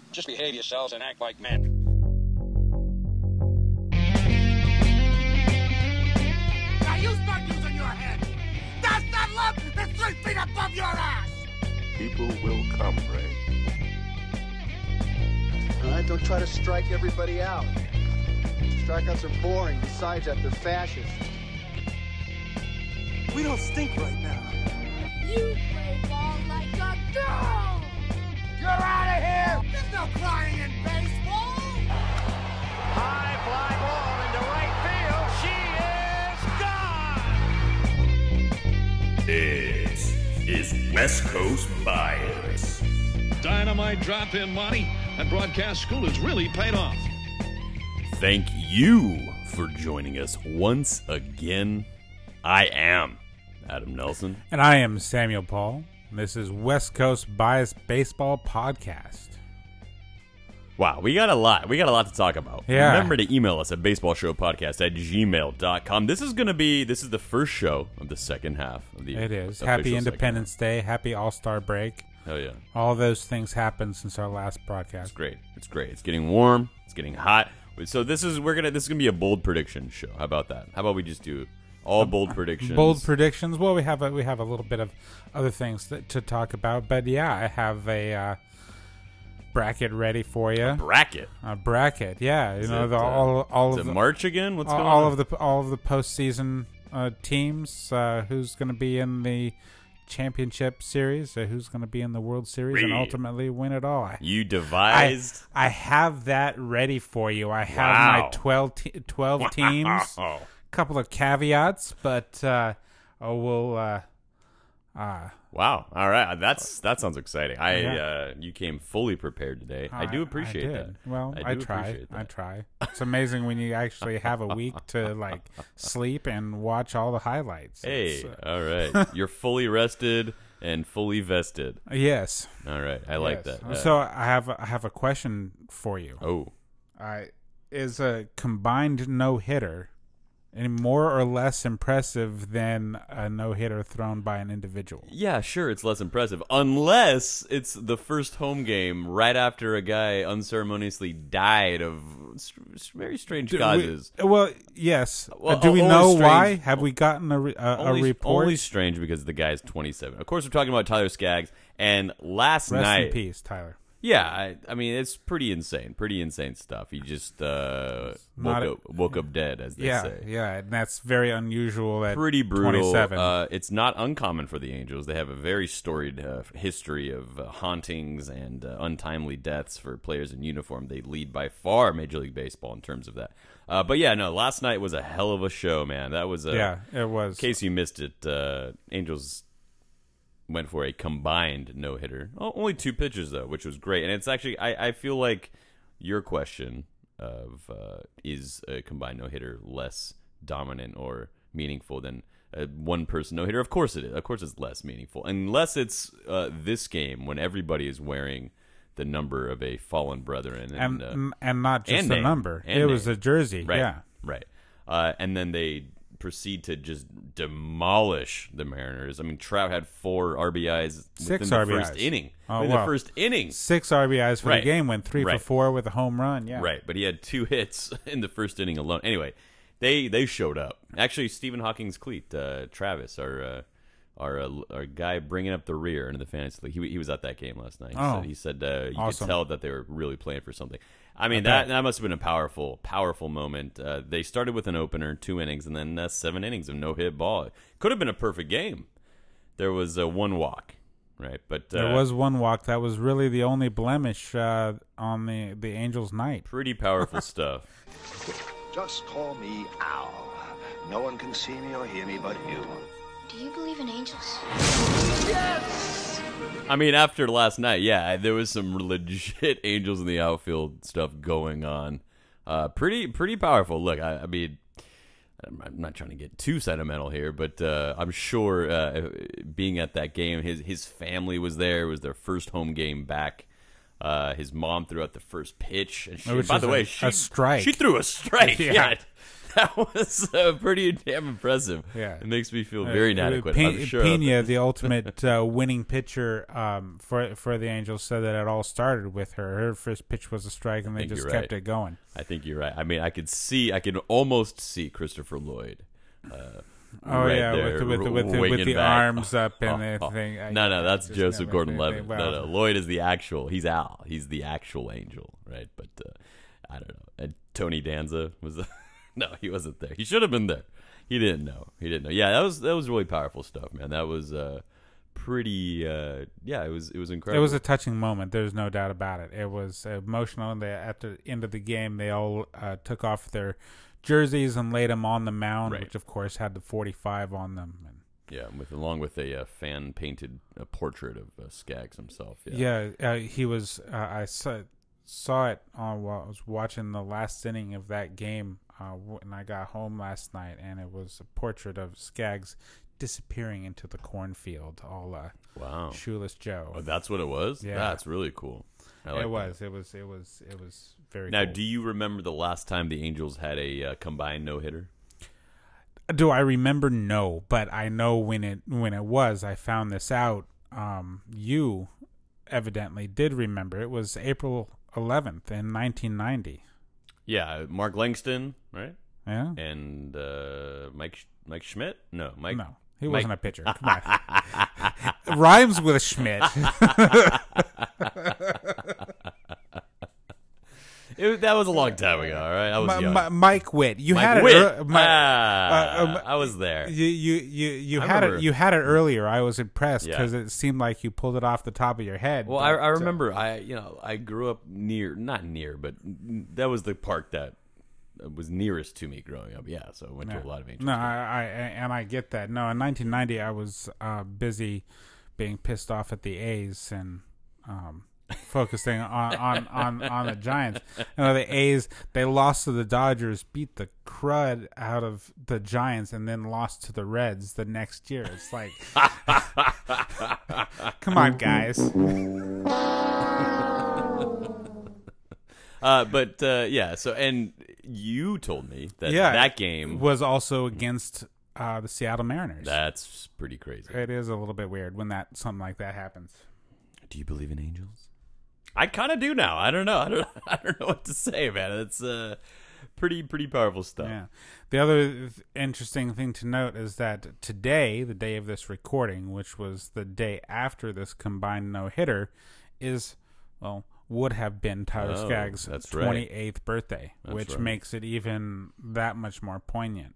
Just behave yourselves and act like men. Now you start using your head. That's that lump that's 3 feet above your ass. People will come, Ray. All right, don't try to strike everybody out. Strikeouts are boring. Besides that, they're fascist. We don't stink right now. You play ball like a girl! You're out of here! There's no crying in baseball! High fly ball into right field. She is gone! This is West Coast Bias. Dynamite drop-in, Monty. That broadcast school has really paid off. Thank you for joining us once again. I am Adam Nelson. And I am Samuel Paul. This is West Coast Bias Baseball Podcast. Wow, we got a lot. We got a lot to talk about. Yeah. Remember to email us at baseballshowpodcast@gmail.com. This is the first show of the second half of the It is. official Happy second Independence Day. Happy All-Star break. Hell yeah. All those things happened since our last broadcast. It's great. It's great. It's getting warm. It's getting hot. So this is gonna be a bold prediction show. How about that? How about we just do all bold predictions? Bold predictions. Well, we have a little bit of other things to talk about, but yeah, I have a bracket ready for you. Bracket. A bracket. Yeah, Is all it of the March again? What's going all on? of the postseason teams. Who's going to be in the championship series? Who's going to be in the World Series and ultimately win it all? You devised. I have that ready for you. I have Wow. my 12 teams. Oh. Couple of caveats, but Wow! All right, that sounds exciting. Yeah. You came fully prepared today. I do appreciate did. that. Well, do I try. appreciate that. I try. It's amazing when you actually have a week to sleep and watch all the highlights. Hey, all right, you're fully rested and fully vested. Yes. All right, I like that. So I have a question for you. Oh, Is a combined no-hitter any more or less impressive than a no-hitter thrown by an individual? yeah, sure, it's less impressive unless it's the first home game right after a guy unceremoniously died of very strange causes. Yes. Well, Do we only know strange- why? Have we gotten a report? Only strange because the guy's 27. Of course, we're talking about Tyler Skaggs, and last Rest night. in peace, Tyler. Yeah, I mean, it's pretty insane stuff. He just woke up dead, as they say. Yeah, and that's very unusual at Pretty brutal. 27. It's not uncommon for the Angels. They have a very storied history of hauntings and untimely deaths for players in uniform. They lead by far Major League Baseball in terms of that. But yeah, no, last night was a hell of a show, man. That was yeah, it was. in case you missed it, Angels went for a combined no-hitter. Only 2 pitches, though, which was great. And it's actually, I feel like your question of is a combined no-hitter less dominant or meaningful than a one-person no-hitter? Of course it is. Of course it's less meaningful. Unless it's this game when everybody is wearing the number of a fallen brethren. And not just and a name. number. And it was name. a jersey. Right, Yeah. right. And then they proceed to just demolish the Mariners. I mean, Trout had 4 RBIs within the RBIs. first inning. Oh, in wow. the first inning. 6 RBIs for Right. the game, went 3 for Right. 4 with a home run. Yeah. Right, but he had 2 hits in the first inning alone. Anyway, they showed up. Actually, Stephen Hawking's cleat, Travis, our guy bringing up the rear into the fantasy league, he was at that game last night. He said you awesome. could tell that they were really playing for something. I mean, bet. that must have been a powerful moment. They started with an opener, 2 innings, and then 7 innings of no-hit ball. It could have been a perfect game. There was 1 walk, right? But There was 1 walk. That was really the only blemish on the Angels' night. pretty powerful stuff. Just call me Al. No one can see me or hear me but you. Do you believe in angels? I mean, after last night, yeah, there was some legit Angels in the outfield stuff going on. Pretty powerful. Look, I mean, I'm not trying to get too sentimental here, but I'm sure being at that game, his family was there. It was their first home game back. His mom threw out the first pitch, and Which by is the way, a strike. She threw a strike. Yeah. Yeah. That was pretty damn impressive. Yeah. It makes me feel very inadequate. I'm sure. Pena, the ultimate winning pitcher for the Angels, said that it all started with her. Her first pitch was a strike, and they just kept it going. I think you're right. I mean, I could almost see Christopher Lloyd. There, with the arms up and everything. No, that's Joseph Gordon-Levitt. No, Lloyd is the actual. He's Al. He's the actual Angel, right? But I don't know. And Tony Danza was. No, he wasn't there. He should have been there. He didn't know. Yeah, that was really powerful stuff, man. That was pretty. It was incredible. It was a touching moment. There's no doubt about it. It was emotional. And at the end of the game, they all took off their jerseys and laid them on the mound, which of course had the 45 on them. And along with a fan painted portrait of Skaggs himself. He was. I saw it while I was watching the last inning of that game, and I got home last night, and it was a portrait of Skaggs disappearing into the cornfield, all wow, Shoeless Joe. Oh, that's what it was. Yeah, that's really cool. It was very. Now, cool. do you remember the last time the Angels had a combined no-hitter? Do I remember? No, but I know when it was. I found this out. You evidently did remember. It was April 11th in 1990. Yeah, Mark Langston, right? Yeah, and Mike Schmidt. No, Mike. No, he wasn't a pitcher. Come on. Rhymes with Schmidt. That was a long time ago, all right? I was young. Mike Witt. You Mike had Witt. it. I was there. You had it. You had it earlier. I was impressed because it seemed like you pulled it off the top of your head. Well, I remember. I grew up not near, but that was the park that was nearest to me growing up. Yeah, so I went to a lot of Angels. No, I get that. No, in 1990, I was busy being pissed off at the A's and. Focusing on the Giants. The A's, they lost to the Dodgers, beat the crud out of the Giants, and then lost to the Reds the next year. It's like, come on, guys. So, and you told me that that game was also against the Seattle Mariners. That's pretty crazy. It is a little bit weird when something like that happens. Do you believe in angels? I kind of do now. I don't know. I don't know what to say, man. It's pretty powerful stuff. Yeah. The other interesting thing to note is that today, the day of this recording, which was the day after this combined no-hitter, would have been Tyler Skaggs' 28th birthday, which makes it even that much more poignant.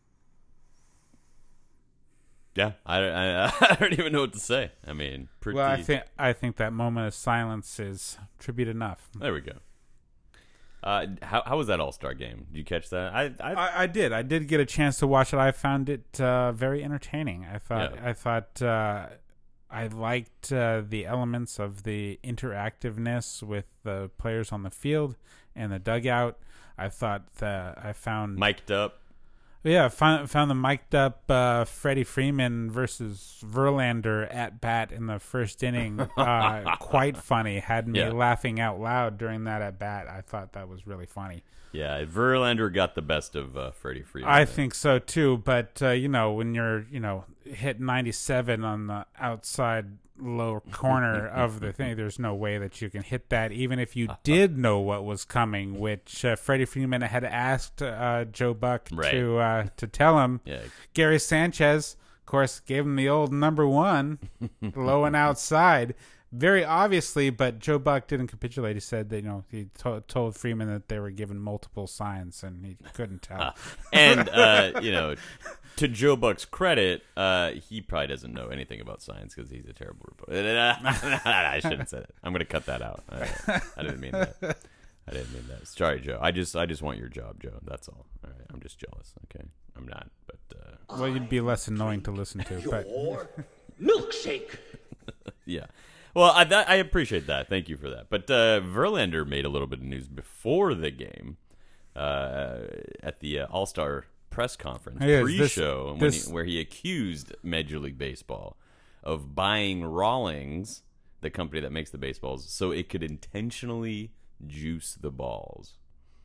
Yeah, I don't even know what to say. I mean, pretty. Well, I think that moment of silence is tribute enough. There we go. How was that All-Star game? Did you catch that? I did. I did get a chance to watch it. I found it very entertaining. I thought I liked the elements of the interactiveness with the players on the field and the dugout. I thought that I found mic'd up. Yeah, found the mic'd up Freddie Freeman versus Verlander at bat in the first inning quite funny. Had me laughing out loud during that at bat. I thought that was really funny. Yeah, Verlander got the best of Freddie Freeman. I think so too. But when you're hit 97 on the outside lower corner of the thing, there's no way that you can hit that, even if you did know what was coming, which Freddie Freeman had asked Joe Buck to tell him. Yeah. Gary Sanchez, of course, gave him the old number one, low and outside, very obviously, but Joe Buck didn't capitulate. He said that he told Freeman that they were given multiple signs, and he couldn't tell. And to Joe Buck's credit, he probably doesn't know anything about science because he's a terrible reporter. I shouldn't say that. I'm going to cut that out. I didn't mean that. Sorry, Joe. I just want your job, Joe. That's all. All right. I'm just jealous. Okay. I'm not, but well, you'd be less annoying to listen to. But milkshake. Yeah. Well, I appreciate that. Thank you for that. But Verlander made a little bit of news before the game at the All-Star press conference pre-show where he accused Major League Baseball of buying Rawlings, the company that makes the baseballs, so it could intentionally juice the balls.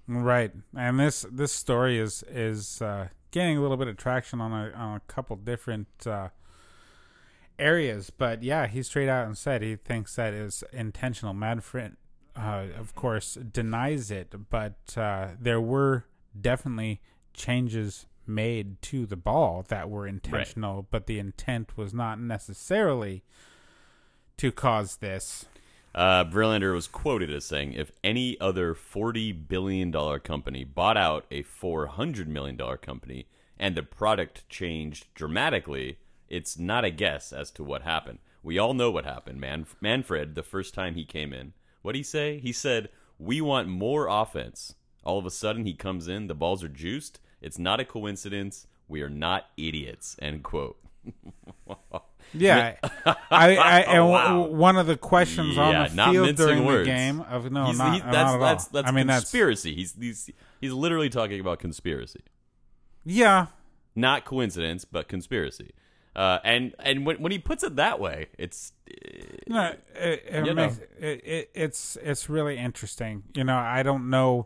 Right, and this story is gaining a little bit of traction on a couple different areas, but yeah, he straight out and said he thinks that is intentional. Manfred, of course, denies it, but there were definitely changes made to the ball that were intentional, right. But the intent was not necessarily to cause this. Verlander was quoted as saying, if any other $40 billion company bought out a $400 million company and the product changed dramatically, it's not a guess as to what happened. We all know what happened. Manfred, the first time he came in, what'd he say? He said, we want more offense. All of a sudden, he comes in, the balls are juiced. It's not a coincidence. We are not idiots, end quote. Yeah, Wow. One of the questions on the field during words. the game of not that's I mean, conspiracy. He's literally talking about conspiracy. Yeah, not coincidence, but conspiracy. And when he puts it that way, it's it's really interesting. I don't know.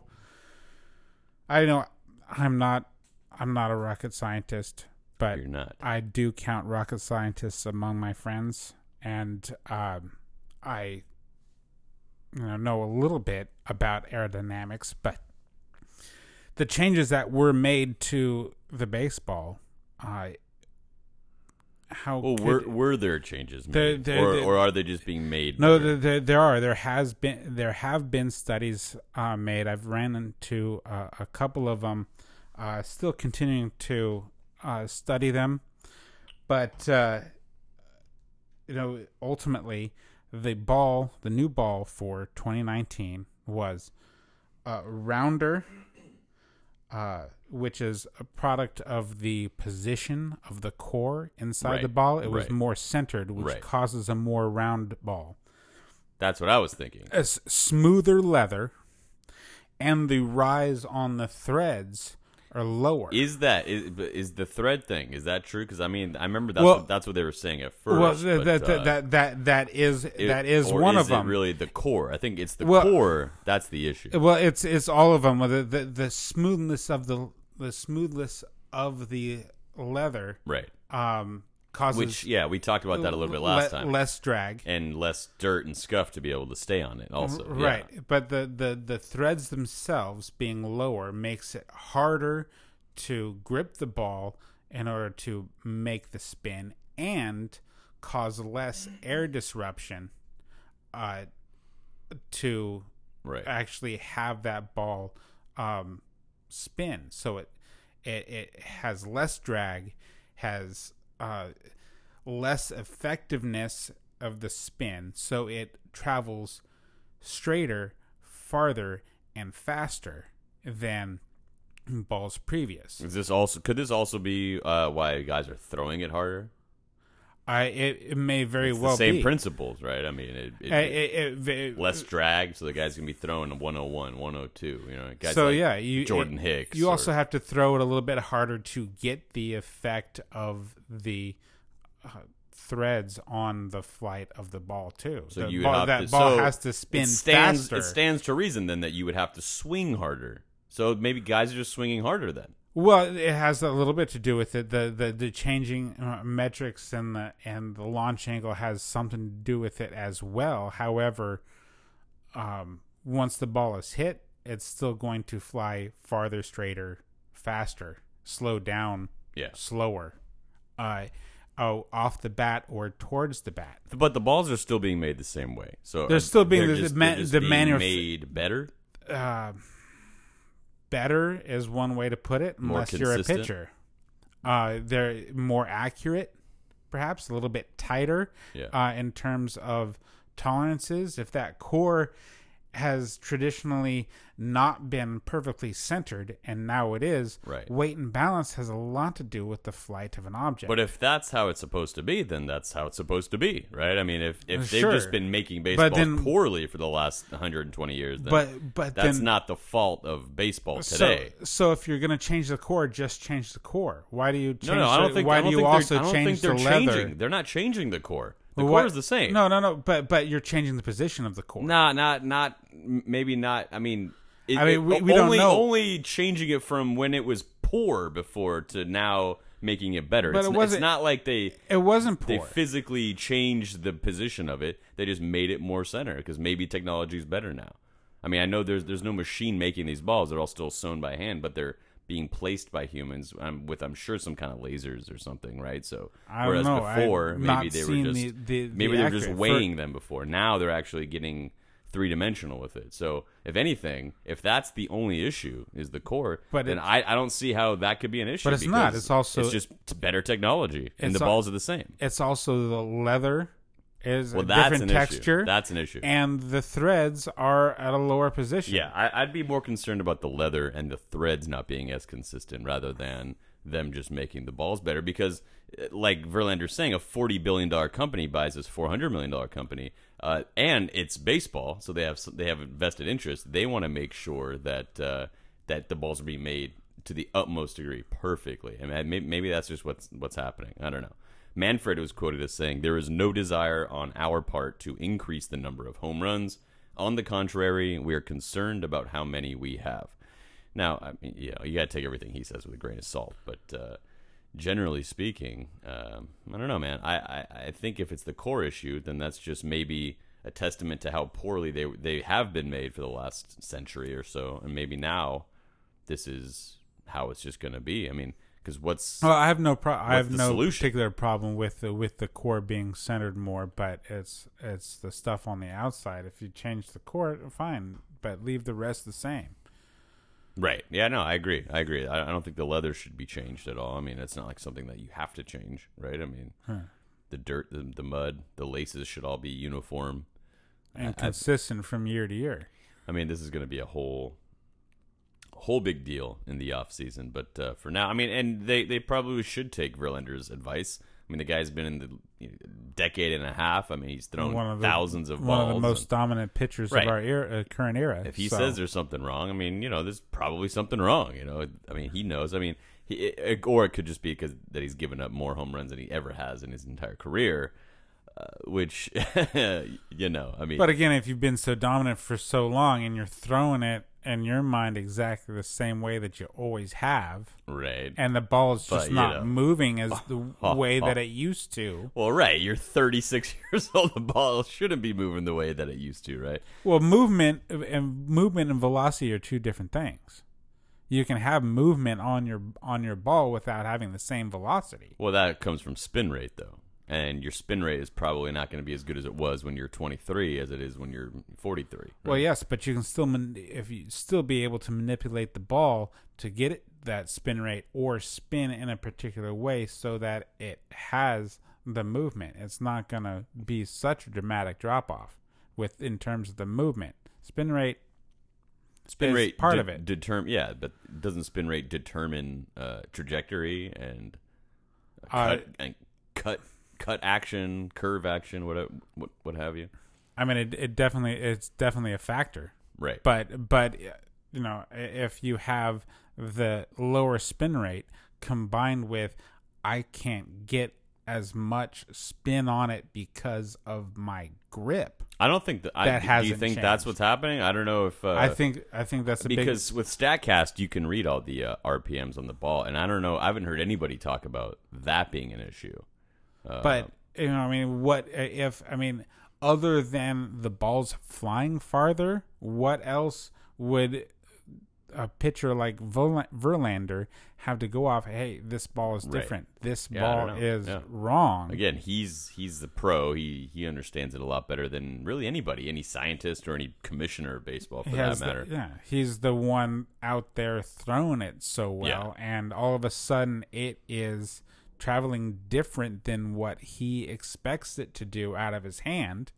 I'm not a rocket scientist. But you're not. I do count rocket scientists among my friends, and I know a little bit about aerodynamics. But the changes that were made to the baseball, were there changes made, or are they just being made? No, there are. There have been studies made. I've ran into a couple of them. Still continuing to study them, but ultimately the new ball for 2019 was rounder, which is a product of the position of the core inside the ball. It was more centered, which causes a more round ball. That's what I was thinking. A smoother leather, and the rise on the threads are lower. Is the thread thing? Is that true? Because I remember that's what they were saying at first. Well, that is one of them. It really the core? I think it's the core. That's the issue. Well, it's all of them. The smoothness of the leather, right? Causes we talked about that a little bit last time. Less drag and less dirt and scuff to be able to stay on it. Also, right. Yeah. But the threads themselves being lower makes it harder to grip the ball in order to make the spin and cause less air disruption to actually have that ball spin. So it has less drag, has less effectiveness of the spin, so it travels straighter, farther, and faster than balls previous. Could this also be why guys are throwing it harder? It may very well be. The same principles, right? I mean, less drag, so the guy's going to be throwing 101, 102. Guys Jordan Hicks. You also have to throw it a little bit harder to get the effect of the threads on the flight of the ball too. So ball has to spin faster. It stands to reason then that you would have to swing harder. So maybe guys are just swinging harder then. Well, it has a little bit to do with it. The changing metrics and the launch angle has something to do with it as well. However, once the ball is hit, it's still going to fly farther, straighter, faster, slow down, slower, off the bat or towards the bat. But the balls are still being made the same way. So they're still being made better. Better is one way to put it, unless you're a pitcher. They're more accurate, perhaps a little bit tighter in terms of tolerances. If that core has traditionally not been perfectly centered, and now it is, weight and balance has a lot to do with the flight of an object. But if that's how it's supposed to be, then that's how it's supposed to be, right? I mean, if they've just been making baseball poorly for the last 120 years, then that's not the fault of baseball today. So if you're going to change the core, just change the core. Why do you change I don't think the leather? They're not changing the core. The core is the same. No. But you're changing the position of the core. Maybe not. I mean, I mean, we don't know. Only changing it from when it was poor before to now making it better. But it's not like it wasn't poor. They physically changed the position of it. They just made it more center because maybe technology is better now. I mean, I know there's no machine making these balls. They're all still sewn by hand, but they're being placed by humans with, I'm sure, some kind of lasers or something, right? So whereas before, maybe they were just maybe they were just weighing them before. Now they're actually getting three-dimensional with it. So if anything, if that's the only issue is the core, then I don't see how that could be an issue. But it's not. It's just better technology, and the balls are the same. It's also the leather is a that's different an texture. Issue. That's an issue. And the threads are at a lower position. Yeah, I'd be more concerned about the leather and the threads not being as consistent rather than them just making the balls better. Because, like Verlander's saying, a $40 billion company buys this $400 million company, and it's baseball, so they have a vested interest. They want to make sure that that the balls are being made to the utmost degree perfectly. I mean, maybe that's just what's happening. I don't know. Manfred was quoted as saying, "There is no desire on our part to increase the number of home runs. On the contrary, we are concerned about how many we have." Now, I mean, you got to take everything he says with a grain of salt, but generally speaking, I don't know, man. I think if it's the core issue, then that's just maybe a testament to how poorly they have been made for the last century or so, and maybe now this is how it's just going to be. I mean, because I have no solution? particular problem with the core being centered more, but it's the stuff on the outside. If you change the core, fine, but leave the rest the same. Right. Yeah, no, I agree. I don't think the leather should be changed at all. I mean, it's not like something that you have to change, right? I mean, the dirt, the mud, the laces should all be uniform and consistent from year to year. I mean, this is going to be a whole big deal in the off season, but for now, I mean, and they probably should take Verlander's advice. I mean, the guy's been in the decade and a half. I mean, he's thrown thousands of balls. One of the most dominant pitchers of our current era. If he says there's something wrong, I mean, there's probably something wrong. I mean, he knows. I mean, or it could just be because that he's given up more home runs than he ever has in his entire career. Which, I mean. But again, if you've been so dominant for so long and you're throwing it in your mind exactly the same way that you always have, right? And the ball is just not moving as the way that it used to. Well, right. You're 36 years old. The ball shouldn't be moving the way that it used to, right? Well, movement and velocity are two different things. You can have movement on your ball without having the same velocity. Well, that comes from spin rate, though. And your spin rate is probably not going to be as good as it was when you're 23 as it is when you're 43. Right? Well, yes, but you can still be able to manipulate the ball to get that spin rate or spin in a particular way so that it has the movement. It's not going to be such a dramatic drop off in terms of the movement. Spin rate part of it. But doesn't spin rate determine trajectory and cut action, curve action, what have you? I mean, it's definitely a factor, right? But if you have the lower spin rate combined with I can't get as much spin on it because of my grip. I don't think that. Do you think changed. That's what's happening? I don't know if. I think that's because with StatCast you can read all the RPMs on the ball, and I don't know. I haven't heard anybody talk about that being an issue. But other than the balls flying farther, what else would a pitcher like Verlander have to go off? Hey, this ball is different. Right. This ball is wrong. Again, he's the pro. He understands it a lot better than really anybody, any scientist or any commissioner of baseball for that matter. He's the one out there throwing it so well, and all of a sudden it is traveling different than what he expects it to do out of his hand.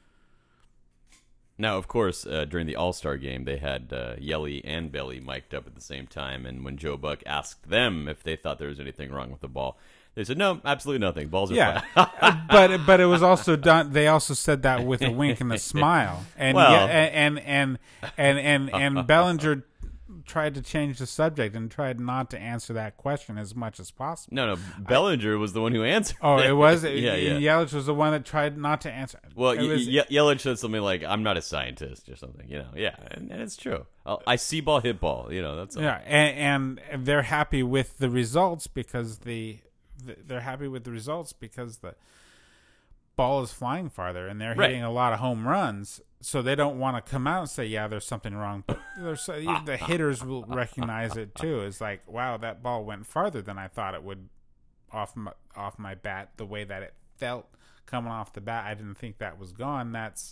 Now, of course, during the All-Star game, they had Yelly and Belly mic'd up at the same time, and when Joe Buck asked them if they thought there was anything wrong with the ball, they said, no, absolutely nothing. Balls are flat. but it was also done. They also said that with a wink and a smile, and and Bellinger tried to change the subject and tried not to answer that question as much as possible. No, Bellinger was the one who answered. Oh, it was? Yeah. Yelich was the one that tried not to answer. Well, It was- Yelich said something like, "I'm not a scientist" or something. Yeah, and it's true. I see ball, hit ball. That's all. Yeah, and they're happy with the results because they're happy with the results because the ball is flying farther and they're hitting a lot of home runs. So they don't want to come out and say, "Yeah, there's something wrong." But the hitters will recognize it too. It's like, "Wow, that ball went farther than I thought it would off my bat. The way that it felt coming off the bat, I didn't think that was gone." That's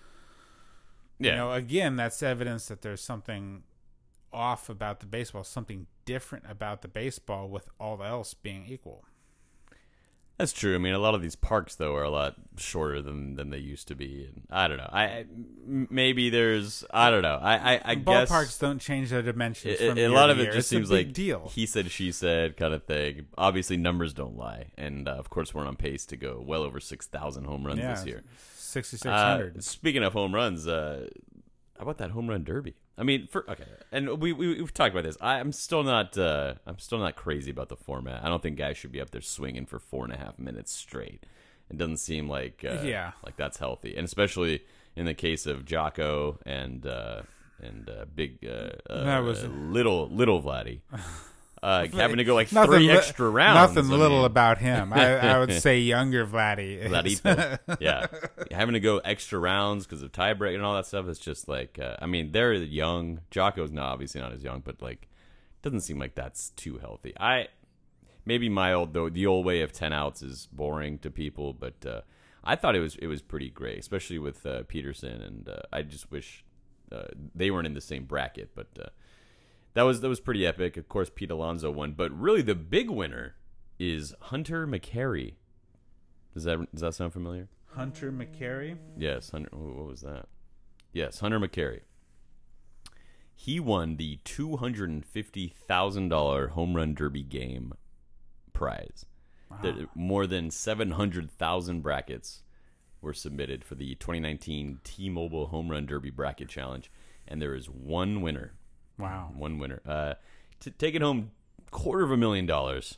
again, that's evidence that there's something off about the baseball, something different about the baseball with all else being equal. That's true. I mean, a lot of these parks, though, are a lot shorter than they used to be. And I don't know. Maybe there's, I don't know. I guess ballparks don't change their dimensions. From a year lot to of it year. just It's seems a big like deal. he said, she said kind of thing. Obviously, numbers don't lie, and of course, we're on pace to go well over 6,000 home runs this year. 6,600. Speaking of home runs, how about that home run derby? I mean, and we've talked about this. I'm still not crazy about the format. I don't think guys should be up there swinging for 4.5 minutes straight. It doesn't seem like like that's healthy, and especially in the case of Jocko and big that was little Vladdy. Having to go like Nothing three extra rounds. Nothing little about him. I would say younger Vladdy. Vladito. Yeah. Having to go extra rounds because of tiebreak and all that stuff. It's just like, I mean, they're young. Jocko's obviously not as young, but like, doesn't seem like that's too healthy. Maybe the old way of 10 outs is boring to people, but I thought it was pretty great, especially with Peterson, and I just wish they weren't in the same bracket, but that was pretty epic. Of course, Pete Alonso won, but really the big winner is Hunter McCary. Does that sound familiar? Hunter McCary? Yes, Hunter. What was that? Yes, Hunter McCary. He won the $250,000 home run derby game prize. Wow. More than 700,000 brackets were submitted for the 2019 T-Mobile Home Run Derby Bracket Challenge, and there is one winner. Wow. One winner. Taking home $250,000.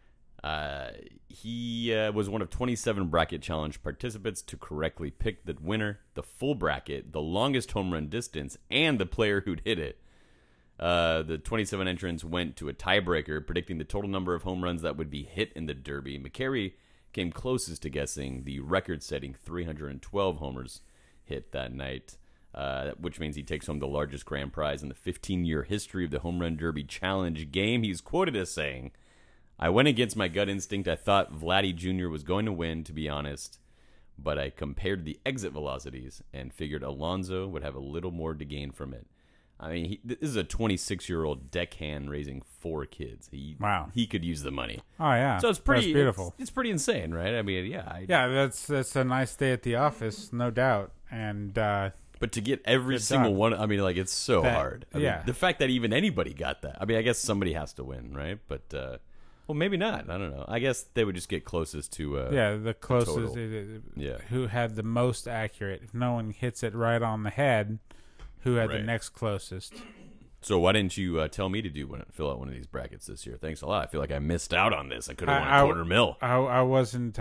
He was one of 27 bracket challenge participants to correctly pick the winner, the full bracket, the longest home run distance, and the player who'd hit it. The 27 entrants went to a tiebreaker, predicting the total number of home runs that would be hit in the Derby. McCary came closest to guessing the record-setting 312 homers hit that night. Which means he takes home the largest grand prize in the 15-year history of the Home Run Derby Challenge game. He's quoted as saying, "I went against my gut instinct. I thought Vladdy Jr. was going to win, to be honest, but I compared the exit velocities and figured Alonso would have a little more to gain from it." I mean, this is a 26-year-old deckhand raising 4 kids. He could use the money. Oh yeah, so it's pretty that's beautiful. It's pretty insane, right? I mean, yeah, that's a nice day at the office, no doubt, and. But to get every single one, I mean, like, it's so hard. I mean, the fact that even anybody got that. I mean, I guess somebody has to win, right? But, well, maybe not. I don't know. I guess they would just get closest to the closest. Who had the most accurate. If no one hits it right on the head, who had the next closest. So why didn't you tell me to fill out one of these brackets this year? Thanks a lot. I feel like I missed out on this. I could have won $250,000. I wasn't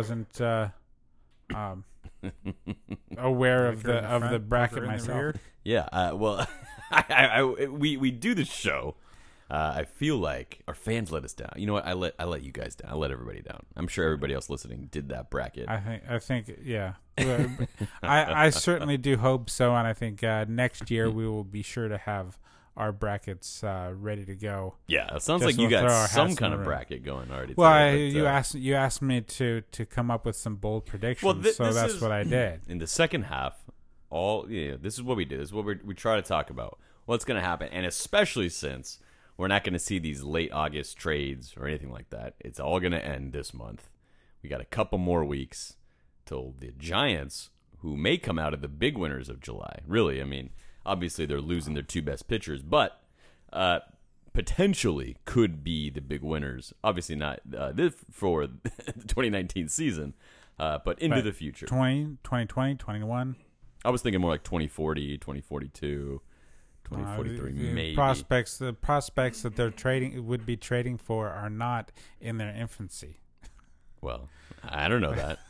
aware of the bracket myself. Yeah, well, we do the show. I feel like our fans let us down. You know what? I let you guys down. I let everybody down. I'm sure everybody else listening did that bracket. I think, yeah. I certainly do hope so, and I think next year we will be sure to have our brackets ready to go. Yeah, it sounds like you got some kind of bracket going already. Well, you asked me to come up with some bold predictions, so that's what I did. In the second half, this is what we do. This is what we try to talk about. What's going to happen, and especially since we're not going to see these late August trades or anything like that. It's all going to end this month. We got a couple more weeks till the Giants, who may come out of the big winners of July. Really, I mean, obviously they're losing their 2 best pitchers, but potentially could be the big winners. Obviously not for the 2019 season, but into the future. 2020, 2021. I was thinking more like 2040, 2042. 2043, the maybe. The prospects that they're would be trading for are not in their infancy. Well, I don't know that.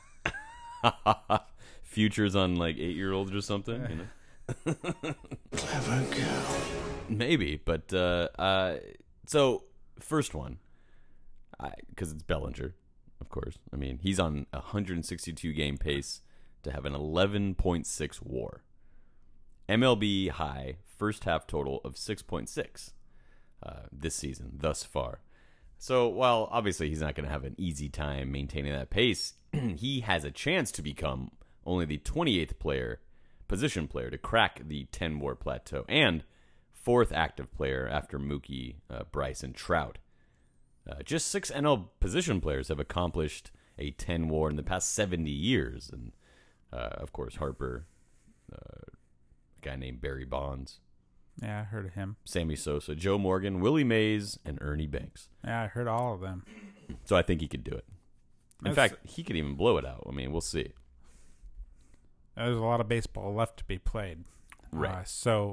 Futures on like 8-year-olds or something, you know. Clever girl. Maybe, but so first one, because it's Bellinger, of course. I mean, he's on a 162 game pace to have an 11.6 WAR. MLB high first half total of 6.6 this season thus far. So while obviously he's not going to have an easy time maintaining that pace, he has a chance to become only the 28th position player to crack the 10 WAR plateau and 4th active player after Mookie, Bryce, and Trout. Just 6 NL position players have accomplished a 10 WAR in the past 70 years. And, of course, Harper, a guy named Barry Bonds. Yeah, I heard of him. Sammy Sosa, Joe Morgan, Willie Mays, and Ernie Banks. Yeah, I heard all of them. So I think he could do it. In fact, he could even blow it out. I mean, we'll see. There's a lot of baseball left to be played. Right.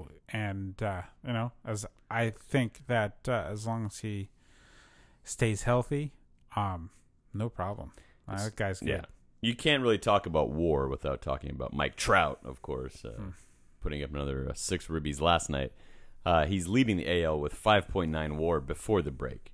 As I think that as long as he stays healthy, no problem. That guy's good. Yeah. You can't really talk about WAR without talking about Mike Trout, of course, putting up another 6 ribbies last night. He's leading the AL with 5.9 WAR before the break.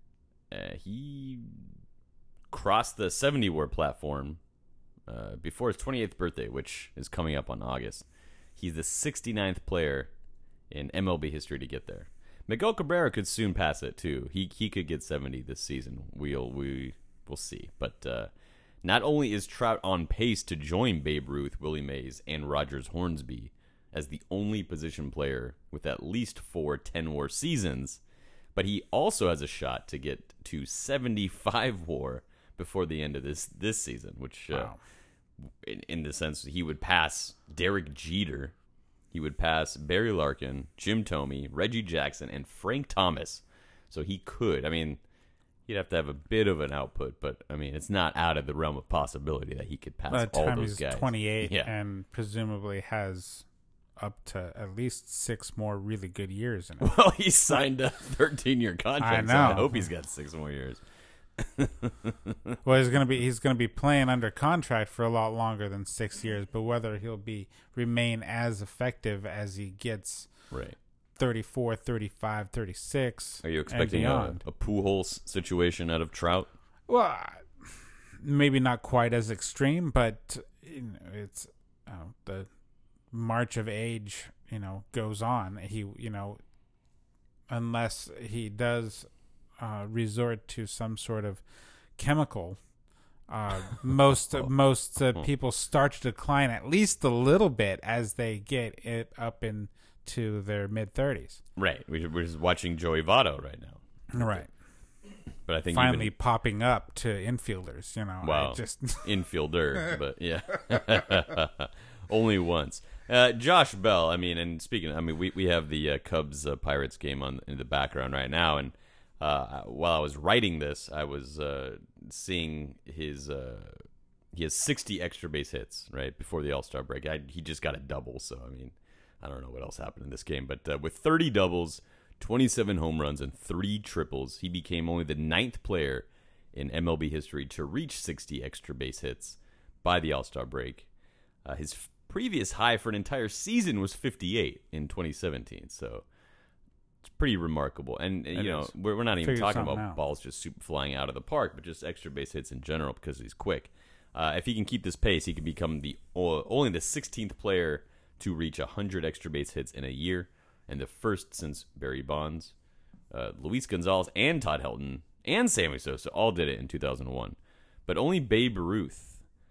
He crossed the 70 WAR platform before his 28th birthday, which is coming up on August. He's the 69th player in MLB history to get there. Miguel Cabrera could soon pass it too. He could get 70 this season. We'll see. But not only is Trout on pace to join Babe Ruth, Willie Mays, and Rogers Hornsby as the only position player with at least 4 10 WAR seasons, but he also has a shot to get to 75 WAR before the end of this season, which in the sense he would pass Derek Jeter, he would pass Barry Larkin, Jim Thome, Reggie Jackson, and Frank Thomas. So he could. I mean, he'd have to have a bit of an output, but I mean, it's not out of the realm of possibility that he could pass all those guys. He's 28 and presumably has up to at least 6 more really good years in it. Well, he signed a 13-year contract. So I hope he's got 6 more years. Well, he's gonna be playing under contract for a lot longer than 6 years, but whether he'll remain as effective as he gets 34, 35, 36. Are you expecting a Pujols situation out of Trout? Well, maybe not quite as extreme, but it's the march of age goes on. He unless he does resort to some sort of chemical, most people start to decline at least a little bit as they get it up into their mid-30s. Right. We're just watching Joey Votto right now. Right. But I think finally popping up to infielders. Wow. Infielder, but yeah, only once. Josh Bell. I mean, and speaking, we have the Cubs Pirates game in the background right now, and while I was writing this, I was seeing his. He has 60 extra base hits right before the All-Star break. He just got a double, so I mean, I don't know what else happened in this game, but with 30 doubles, 27 home runs, and 3 triples, he became only the 9th player in MLB history to reach 60 extra base hits by the All-Star break. His previous high for an entire season was 58 in 2017, so it's pretty remarkable. And we're not even talking about balls just flying out of the park, but just extra base hits in general because he's quick. If he can keep this pace, he can become only the 16th player to reach 100 extra base hits in a year, and the first since Barry Bonds, Luis Gonzalez, and Todd Helton, and Sammy Sosa all did it in 2001. But only Babe Ruth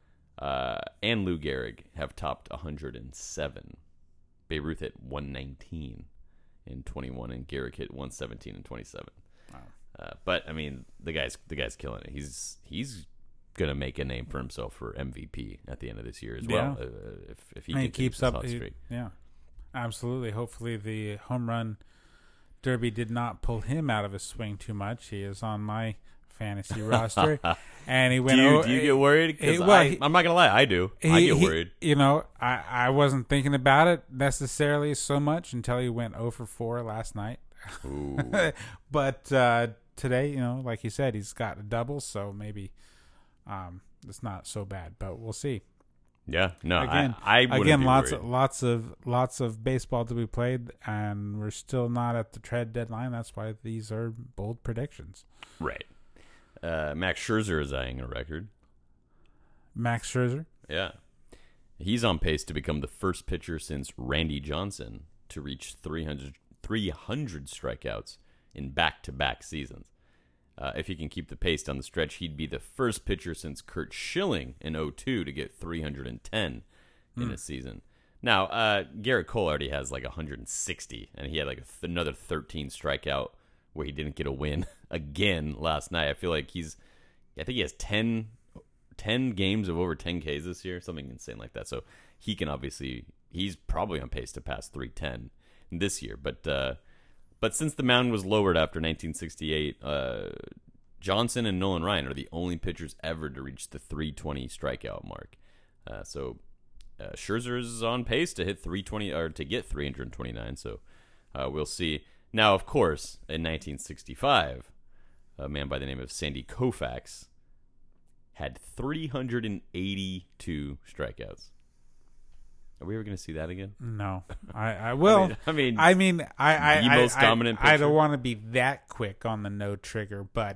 and Lou Gehrig have topped 107. Babe Ruth hit 119 in 21, and Gehrig hit 117 in 27. Wow. But I mean, the guy's killing it. He's gonna make a name for himself for MVP at the end of this year as well. If he keeps up hot streak. Yeah, absolutely. Hopefully, the home run derby did not pull him out of his swing too much. He is on my fantasy roster, and he went. Do you get worried? Because I'm not gonna lie, I do. I get worried. I wasn't thinking about it necessarily so much until he went 0 for 4 last night. Ooh. But today, like you said, he's got a double, so maybe it's not so bad. But we'll see. Yeah, no, Again, I wouldn't be worried. lots of baseball to be played, and we're still not at the trade deadline. That's why these are bold predictions. Right. Max Scherzer is eyeing a record. Max Scherzer? Yeah. He's on pace to become the first pitcher since Randy Johnson to reach 300 strikeouts in back-to-back seasons. If he can keep the pace down the stretch, he'd be the first pitcher since Curt Schilling in 2002 to get 310 in a season. Now, Garrett Cole already has like 160, and he had like another 13 strikeout where he didn't get a win again last night. I feel like I think he has 10 games of over 10 Ks this year, something insane like that. So he can he's probably on pace to pass 310 this year. But since the mound was lowered after 1968, Johnson and Nolan Ryan are the only pitchers ever to reach the 320 strikeout mark. So Scherzer is on pace to hit 320 or to get 329. So we'll see. Now, of course, in 1965, a man by the name of Sandy Koufax had 382 strikeouts. Are we ever going to see that again? No, I will. the most dominant pitcher. I don't want to be that quick on the no trigger, but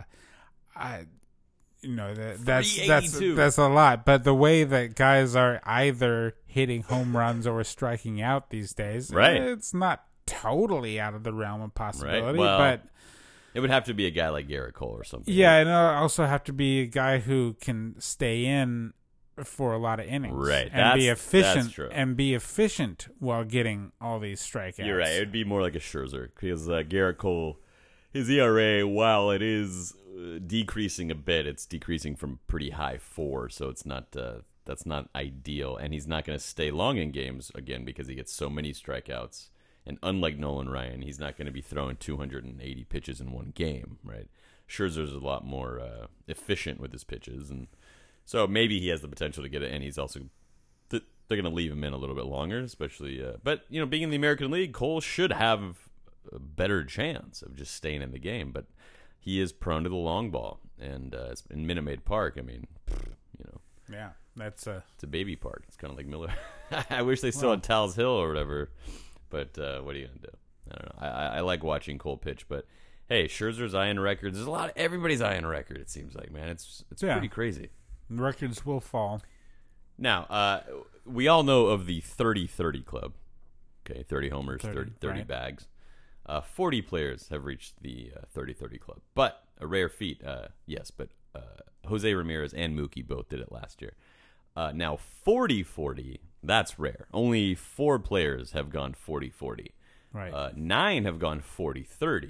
that's a lot. But the way that guys are either hitting home runs or striking out these days, right? It's not totally out of the realm of possibility. Right. Well, but it would have to be a guy like Garrett Cole or something. Yeah, and it'll also have to be a guy who can stay in for a lot of innings, right? And be efficient. That's true. And be efficient while getting all these strikeouts. You're right. It would be more like a Scherzer because Garrett Cole, his ERA, while it is decreasing a bit, it's decreasing from pretty high 4, so it's not. That's not ideal, and he's not going to stay long in games again because he gets so many strikeouts. And unlike Nolan Ryan, he's not going to be throwing 280 pitches in one game, right? Scherzer's a lot more efficient with his pitches, and so maybe he has the potential to get it. And he's also they're going to leave him in a little bit longer, especially. But being in the American League, Cole should have a better chance of just staying in the game. But he is prone to the long ball, and in Minute Maid Park, I mean, yeah, it's a baby park. It's kind of like Miller. I wish they still had Tal's Hill or whatever. But what are you going to do? I don't know. I like watching Cole pitch, but hey, Scherzer's eyeing records. There's everybody's eyeing a record, it seems like, man. It's pretty crazy. Records will fall. Now, we all know of the 30-30 club. Okay, 30 homers, 30 right. bags. 40 players have reached the 30-30 club. But a rare feat, yes, but Jose Ramirez and Mookie both did it last year. Now, 40-40, that's rare. Only 4 players have gone 40-40. Right. 9 have gone 40-30.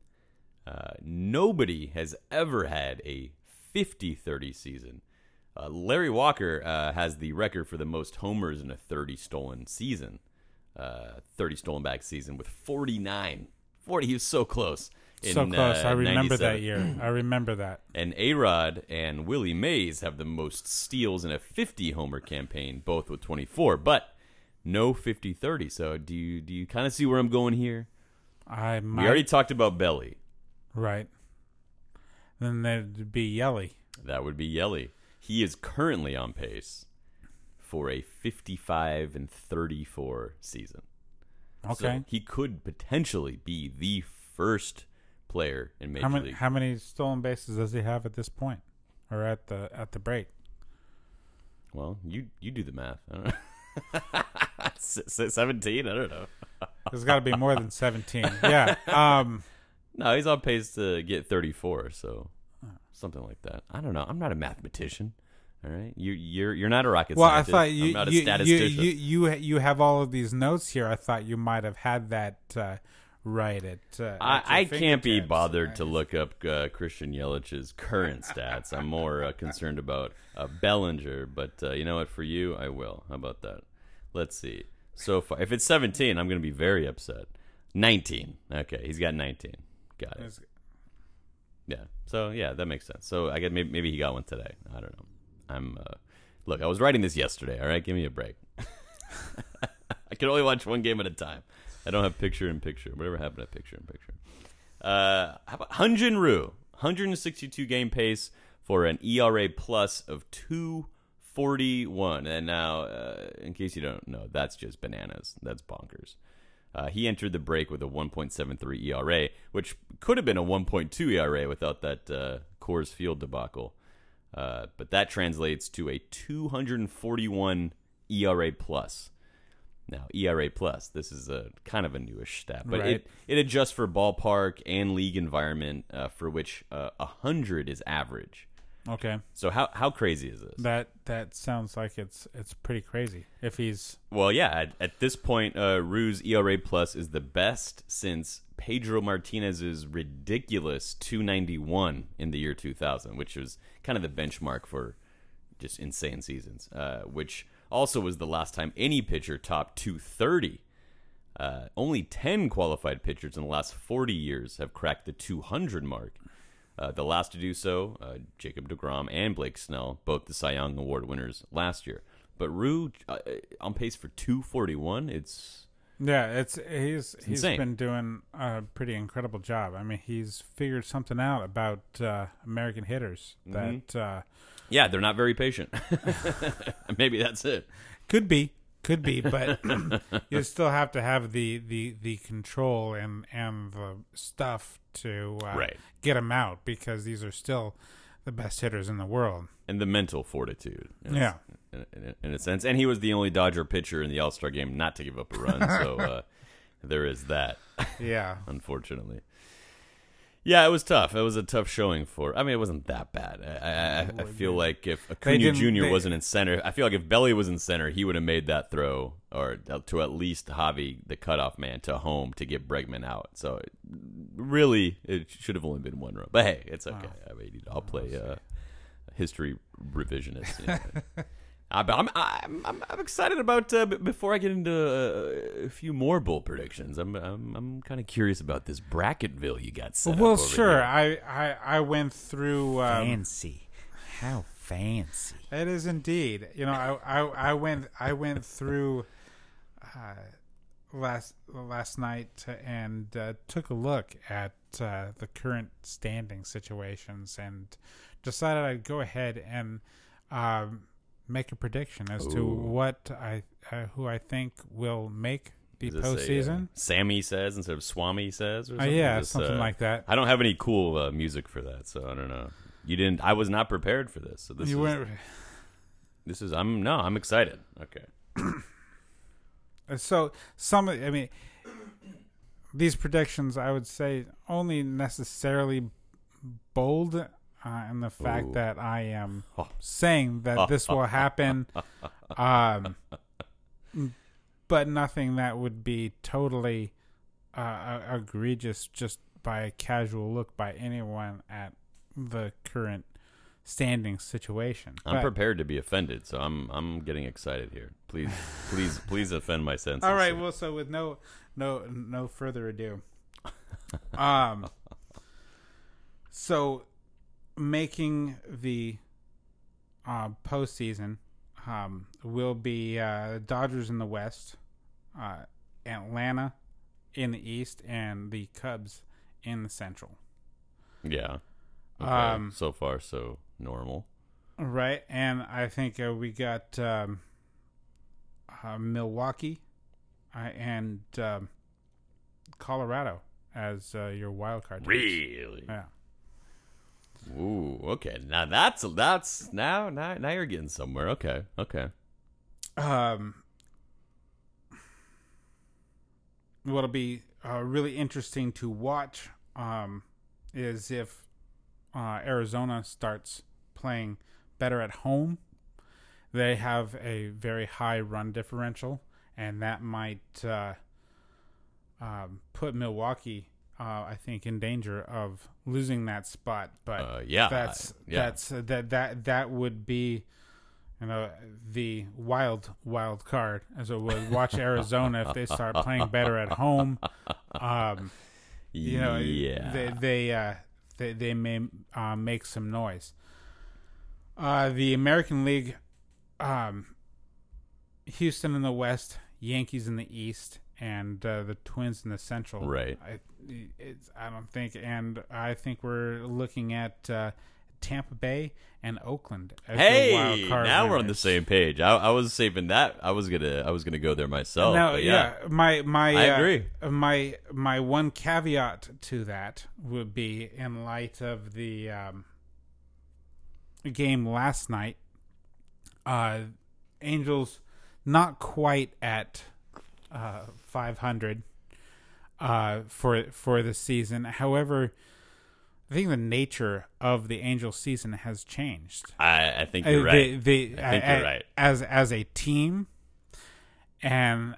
Nobody has ever had a 50-30 season. Larry Walker has the record for the most homers in a 30 stolen season. 30 stolen bag season with 49. 40, he was so close. So close. I remember 97. that year. I remember that. And A-Rod and Willie Mays have the most steals in a 50-homer campaign, both with 24, but no 50-30. So do you kind of see where I'm going here? We already talked about Belly. Right. Then there'd be Yelly. That would be Yelly. He is currently on pace for a 55-34 season. Okay. So he could potentially be the first player in Major League. How many stolen bases does he have at this point, or at the break? Well, you do the math. I don't know. 17. I don't know. There's got to be more than 17. Yeah. No, he's on pace to get 34. So something like that. I don't know. I'm not a mathematician. All right, you're not a rocket scientist. Well, I thought I'm not a statistician. You have all of these notes here. I thought you might have had that right at I can't be bothered to look up Christian Yelich's current stats. I'm more concerned about Bellinger, but you know what? For you, I will. How about that? Let's see. So far, if it's 17, I'm going to be very upset. 19. Okay, he's got 19. Got it. Yeah. So yeah, that makes sense. So I guess maybe he got one today. I don't know. Look, I was writing this yesterday. All right, give me a break. I can only watch one game at a time. I don't have picture-in-picture. Whatever happened to picture-in-picture? How about Hyun-Jin Ryu? 162 game pace for an ERA plus of 2.41. And now, in case you don't know, that's just bananas. That's bonkers. He entered the break with a 1.73 ERA, which could have been a 1.2 ERA without that Coors Field debacle. But that translates to a 241 ERA plus. Now, ERA plus, this is a kind of a newish stat, but right. it adjusts for ballpark and league environment for which 100 is average. Okay. So how crazy is this? That sounds like it's pretty crazy. If he's Well, yeah, at this point, Ryu's ERA plus is the best since Pedro Martinez's ridiculous 291 in the year 2000, which was kind of the benchmark for just insane seasons, which also was the last time any pitcher topped 230. Only 10 qualified pitchers in the last 40 years have cracked the 200 mark. The last to do so, Jacob deGrom and Blake Snell, both the Cy Young Award winners last year. But Ryu on pace for 241. He's insane. Been doing a pretty incredible job. I mean, he's figured something out about American hitters that. Yeah, they're not very patient. Maybe that's it. Could be, but you still have to have the control and the stuff to get them out, because these are still the best hitters in the world. And the mental fortitude. In a sense. And he was the only Dodger pitcher in the All-Star game not to give up a run, so there is that. Yeah. Unfortunately. Yeah, it was tough. It was a tough showing for. I mean, it wasn't that bad. I feel like if Acuna Jr. wasn't in center, I feel like if Belly was in center, he would have made that throw, or to at least Javi, the cutoff man, to home to get Bregman out. So really, it should have only been one run. But hey, it's okay. I mean, I'll play history revisionist. You know. I'm excited about before I get into a few more bull predictions. I'm kind of curious about this Bracketville you got set up over sure. here. I went through fancy. How fancy it is indeed. You know, I went through last night and took a look at the current standing situations and decided I'd go ahead and make a prediction as to what who I think will make the postseason. Sammy says instead of Swami says, or something. Yeah, something like that. I don't have any cool music for that, so I don't know. You didn't. I was not prepared for this. So I'm excited. Okay. So these predictions, I would say, only necessarily bold in the fact that I am saying that this will happen, but nothing that would be totally egregious just by a casual look by anyone at the current standing situation. I'm prepared to be offended, so I'm getting excited here. Please offend my senses. All right. Well, so with no further ado, so making the postseason will be Dodgers in the West, Atlanta in the East, and the Cubs in the Central. Yeah. Okay. So far, so normal. Right, and I think we got Milwaukee and Colorado as your wild card teams. Really? Yeah. Ooh, okay. Now that's now you're getting somewhere. Okay. What'll be really interesting to watch is if Arizona starts playing better at home. They have a very high run differential, and that might put Milwaukee, I think, in danger of losing that spot. But that would be, you know, the wild card, as it would. Watch Arizona if they start playing better at home. they may make some noise. The American League, Houston in the West, Yankees in the East, and the Twins in the Central. Right. I think we're looking at Tampa Bay and Oakland as Hey, the wild card now we're on winners. the same page. I was saving that. I was gonna go there myself. No, but yeah. my I agree. My one caveat to that would be in light of the game last night. Angels not quite at 500 for the season. However, I think the nature of the Angels season has changed. I think you're right. I think you're right. As a team, and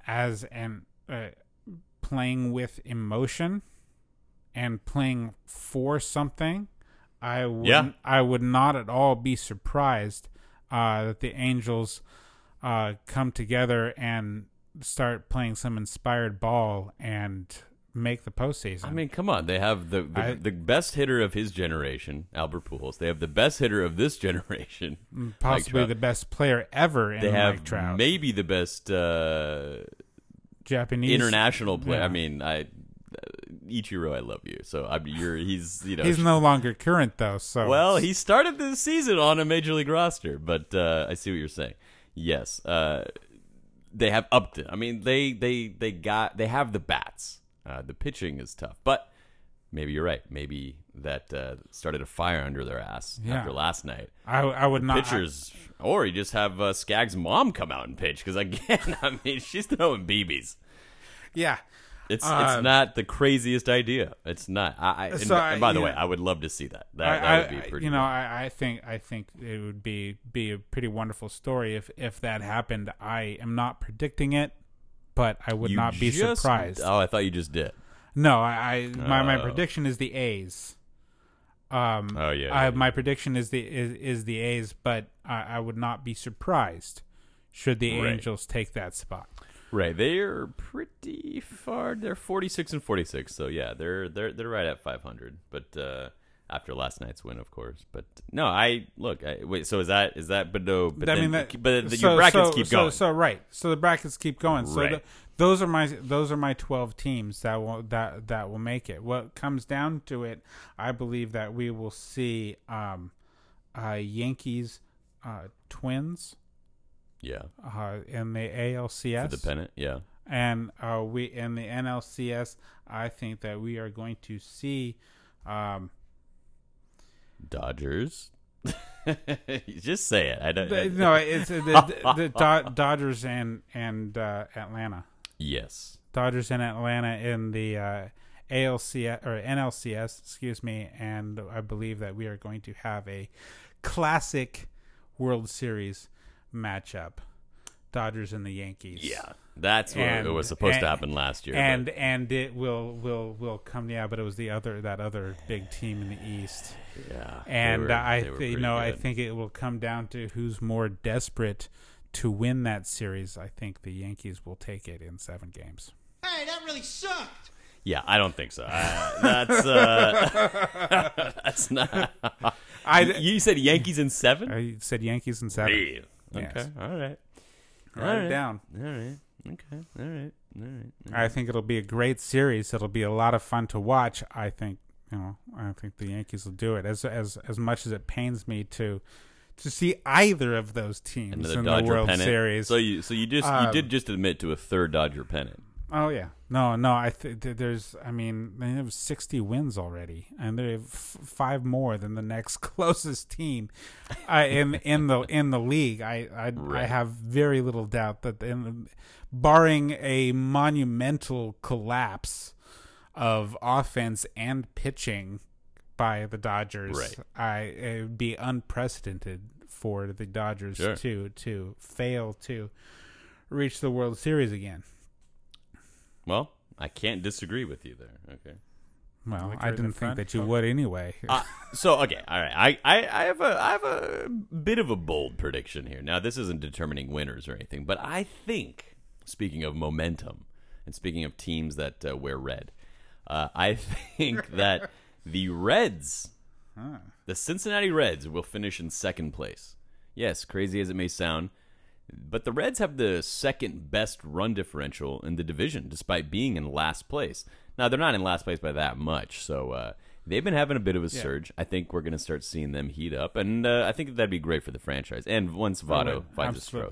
playing with emotion and playing for something, I would not at all be surprised that the Angels come together and start playing some inspired ball and make the postseason. I mean, come on. They have the best hitter of his generation, Albert Pujols. They have the best hitter of this generation, possibly the best player ever in They have Mike Trout. maybe the best Japanese international player. Yeah. I mean, Ichiro, I love you. So he's he's no longer current though. So well, he started this season on a major league roster, but I see what you're saying. Yes, they have upped it. I mean, they have the bats. The pitching is tough, but maybe you're right. Maybe that started a fire under their ass after last night. I would not pitchers, or you just have Skaggs' mom come out and pitch because again, I mean, she's throwing BBs. Yeah. It's not the craziest idea. It's not. And by the way, I would love to see that. That would be pretty. I think it would be a pretty wonderful story if that happened. I am not predicting it, but I would not be surprised. Oh, I thought you just did. No, my prediction is the A's. My prediction is the A's, but I would not be surprised should the Angels take that spot. Right, they're pretty far. They're 46 and 46, so yeah, they're right at 500. But after last night's win, of course. But no, wait. So is that? But no. But your brackets keep going. So the brackets keep going. So right. those are my 12 teams that will make it. What comes down to it, I believe that we will see Yankees, Twins. Yeah. In the ALCS. For the pennant, yeah. And we in the NLCS, I think that we are going to see Dodgers. Just say it. It's the Dodgers and Atlanta. Yes. Dodgers and Atlanta in the ALCS or NLCS, excuse me, and I believe that we are going to have a classic World Series matchup, Dodgers and the Yankees. Yeah, that's what it was supposed to happen last year. And it will come. Yeah, but it was that other big team in the East. Yeah, and I think it will come down to who's more desperate to win that series. I think the Yankees will take it in 7 games. Hey, that really sucked. Yeah, I don't think so. That's not. You said Yankees in 7? I said Yankees in 7. Okay. Yes. All right. Write it down. All right. Okay. All right. I think it'll be a great series. It'll be a lot of fun to watch. I think the Yankees will do it. As much as it pains me to see either of those teams in the World Series. So you did just admit to a third Dodger pennant. Oh yeah, no. I think there's. I mean, they have 60 wins already, and they have 5 more than the next closest team in the league. I have very little doubt that, barring a monumental collapse of offense and pitching by the Dodgers, it would be unprecedented for the Dodgers to fail to reach the World Series again. Well, I can't disagree with you there. Okay. Well, I didn't think that you would anyway. Okay, all right. I have a bit of a bold prediction here. Now, this isn't determining winners or anything, but I think, speaking of momentum and speaking of teams that wear red, I think that The Reds, the Cincinnati Reds, will finish in second place. Yes, crazy as it may sound, but the Reds have the second best run differential in the division, despite being in last place. Now, they're not in last place by that much, so they've been having a bit of a surge. I think we're going to start seeing them heat up, and I think that'd be great for the franchise. And once Votto finds a stroke,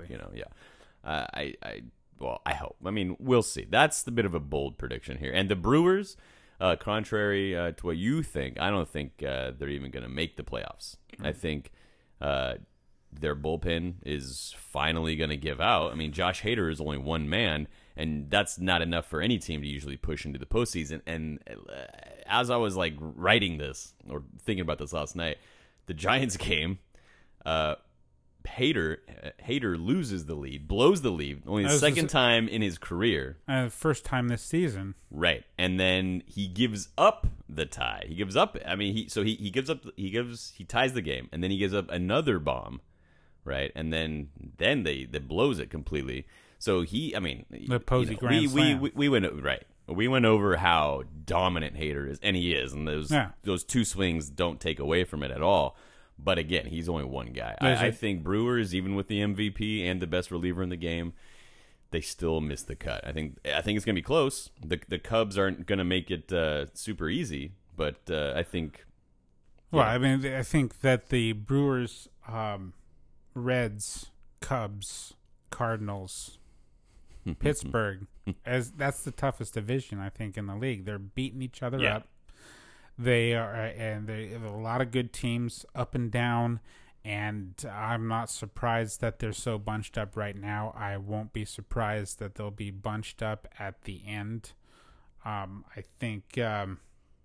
I hope. I mean, we'll see. That's the bit of a bold prediction here. And the Brewers, contrary to what you think, I don't think they're even going to make the playoffs. I think their bullpen is finally going to give out. I mean, Josh Hader is only one man, and that's not enough for any team to usually push into the postseason. And as I was like writing this or thinking about this last night, the Giants game, Hader loses the lead, blows the lead, only the second time in his career. First time this season. Right. And then he gives up the tie. He gives up. I mean, he ties the game, and then he gives up another bomb, right? And then they blows it completely. So the Posey grand slam. We went right. We went over how dominant Hader is, and he is, and those two swings don't take away from it at all. But again, he's only one guy. I think Brewers, even with the MVP and the best reliever in the game, they still miss the cut. I think it's going to be close. The Cubs aren't going to make it super easy, but I think. Well, I mean, I think that the Brewers, Reds, Cubs, Cardinals, Pittsburgh, that's the toughest division I think in the league. They're beating each other up. They are, and they have a lot of good teams up and down, and I'm not surprised that they're so bunched up right now. I won't be surprised that they'll be bunched up at the end. I think, it'll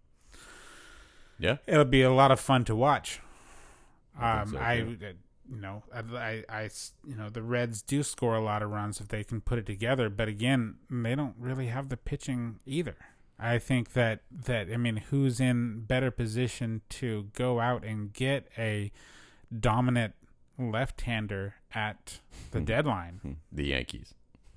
be a lot of fun to watch. The Reds do score a lot of runs if they can put it together, but again, they don't really have the pitching either. I think that who's in better position to go out and get a dominant left-hander at the deadline? The Yankees.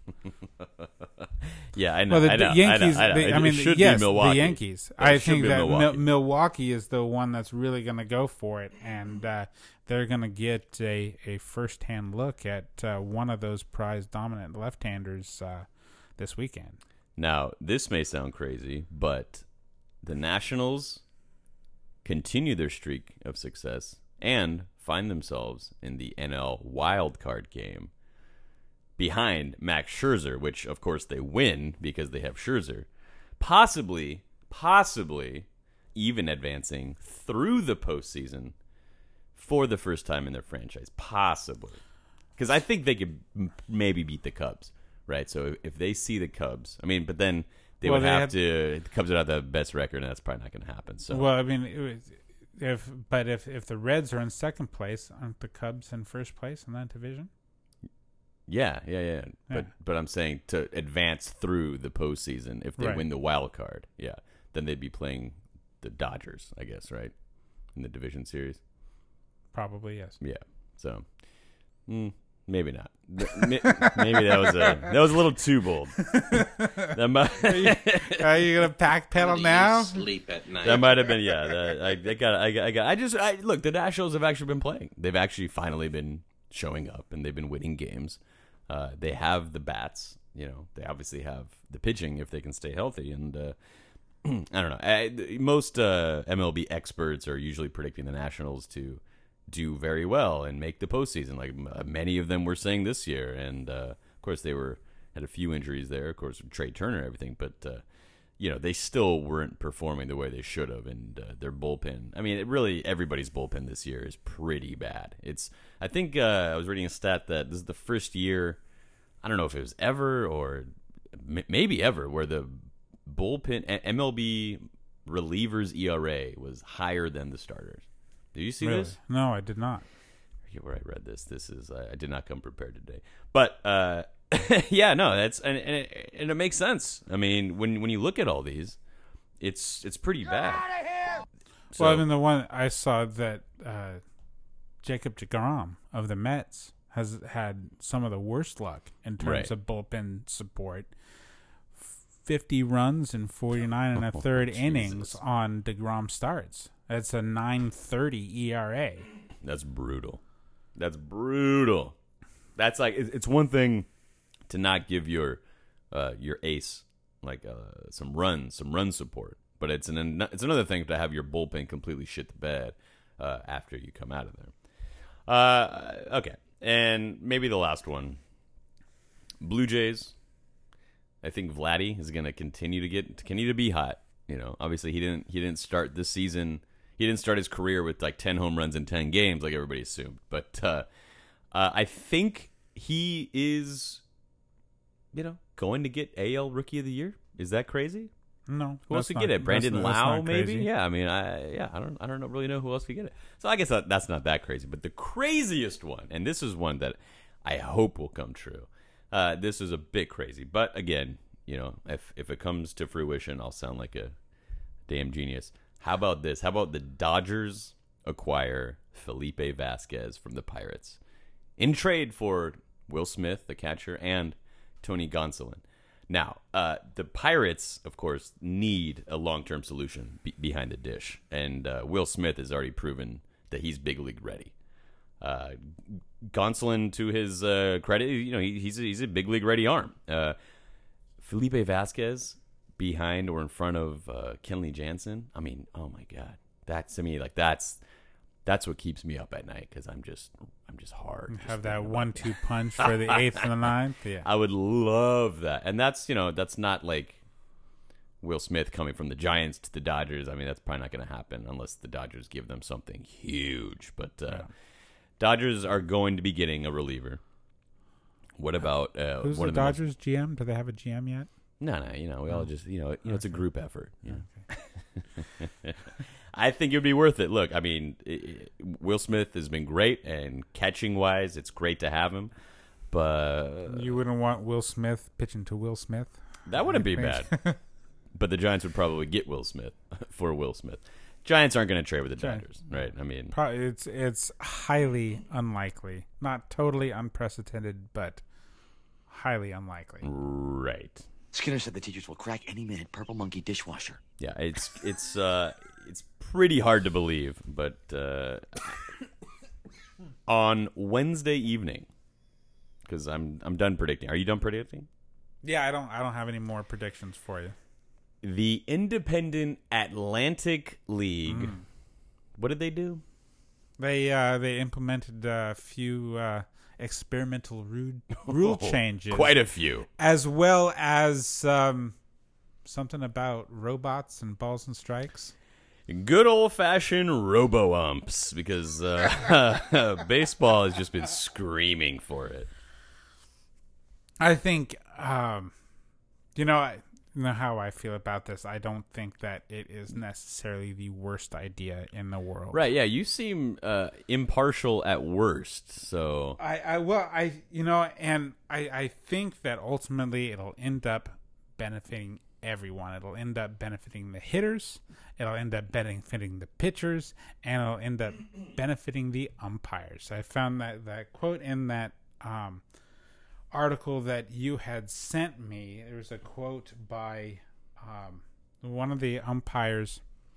Yeah, I know. Well, the Yankees. I know. It should yes, be Milwaukee. The Yankees. I think that Milwaukee is the one that's really going to go for it, and they're going to get a first-hand look at one of those prized dominant left-handers this weekend. Now, this may sound crazy, but the Nationals continue their streak of success and find themselves in the NL wildcard game behind Max Scherzer, which, of course, they win because they have Scherzer, possibly even advancing through the postseason for the first time in their franchise. Possibly. Because I think they could maybe beat the Cubs. Right, so if they see the Cubs, but then the Cubs would have the best record, and that's probably not going to happen. So, well, if the Reds are in second place, aren't the Cubs in first place in that division? Yeah. But I'm saying to advance through the postseason, if they win the wild card, then they'd be playing the Dodgers, I guess, right, in the division series. Probably yes. Yeah. So. Maybe not. Maybe that was a little too bold. Are you gonna back pedal now? Sleep at night. That might have been look. The Nationals have actually been playing. They've actually finally been showing up, and they've been winning games. They have the bats. They obviously have the pitching if they can stay healthy. And I don't know. Most MLB experts are usually predicting the Nationals to do very well and make the postseason, like many of them were saying this year. And of course, they had a few injuries there. Of course, Trey Turner and everything, but they still weren't performing the way they should have. And their bullpen, really everybody's bullpen this year is pretty bad. I think I was reading a stat that this is the first year, I don't know if it was ever or maybe ever, where the bullpen MLB relievers ERA was higher than the starters. Did you see this? No, I did not. I forget where I read this. I did not come prepared today. But yeah, no, that's and it makes sense. When you look at all these, it's pretty bad. Out of here! So, the one I saw that Jacob deGrom of the Mets has had some of the worst luck in terms of bullpen support 50 runs in 49 and a third innings on DeGrom starts. That's a 9.30 ERA. That's brutal. That's brutal. That's like, it's one thing to not give your ace like some run support, but it's another thing to have your bullpen completely shit the bed after you come out of there. Okay, and maybe the last one. Blue Jays. I think Vladdy is going to continue to be hot. You know, obviously he didn't start this season. He didn't start his career with like 10 home runs in 10 games like everybody assumed. But I think he is, going to get AL Rookie of the Year. Is that crazy? No. Who else could get it? Brandon Lau, maybe? Yeah, I mean, I don't really know who else could get it. So I guess that's not that crazy. But the craziest one, and this is one that I hope will come true. This is a bit crazy, but again, if it comes to fruition, I'll sound like a damn genius. How about this? How about the Dodgers acquire Felipe Vasquez from the Pirates in trade for Will Smith, the catcher, and Tony Gonsolin? Now, the Pirates, of course, need a long-term solution behind the dish, and Will Smith has already proven that he's big league ready. Gonsolin, to his credit, he's a big league ready arm. Felipe Vasquez behind or in front of Kenley Jansen. I mean, oh my God, that's what keeps me up at night because I'm just hard. Have that 1-2 punch for the 8th and the 9th. Yeah, I would love that, and that's not like Will Smith coming from the Giants to the Dodgers. I mean, that's probably not going to happen unless the Dodgers give them something huge. But Dodgers are going to be getting a reliever. What about who's one the of Dodgers GM? Do they have a GM yet? No, we all just it's a group effort. Okay. I think it would be worth it. Look, I mean, Will Smith has been great, and catching wise, it's great to have him. But you wouldn't want Will Smith pitching to Will Smith. That wouldn't be bad. But the Giants would probably get Will Smith for Will Smith. Giants aren't going to trade with the Dodgers, right? I mean, it's highly unlikely, not totally unprecedented, but highly unlikely. Right. Skinner said the teachers will crack any minute. Purple Monkey dishwasher. Yeah, it's pretty hard to believe, but on Wednesday evening, because I'm done predicting. Are you done predicting? Yeah, I don't have any more predictions for you. The Independent Atlantic League. What did they do? They implemented a few experimental rule changes. Quite a few. As well as something about robots and balls and strikes. Good old-fashioned robo-umps, because baseball has just been screaming for it. I think, you know how I feel about this. I don't think that it is necessarily the worst idea in the world. Right, yeah, you seem impartial at worst, so... I think that ultimately it'll end up benefiting everyone. It'll end up benefiting the hitters, it'll end up benefiting the pitchers, and it'll end up benefiting the umpires. I found that quote in that article that you had sent me. There was a quote by one of the umpires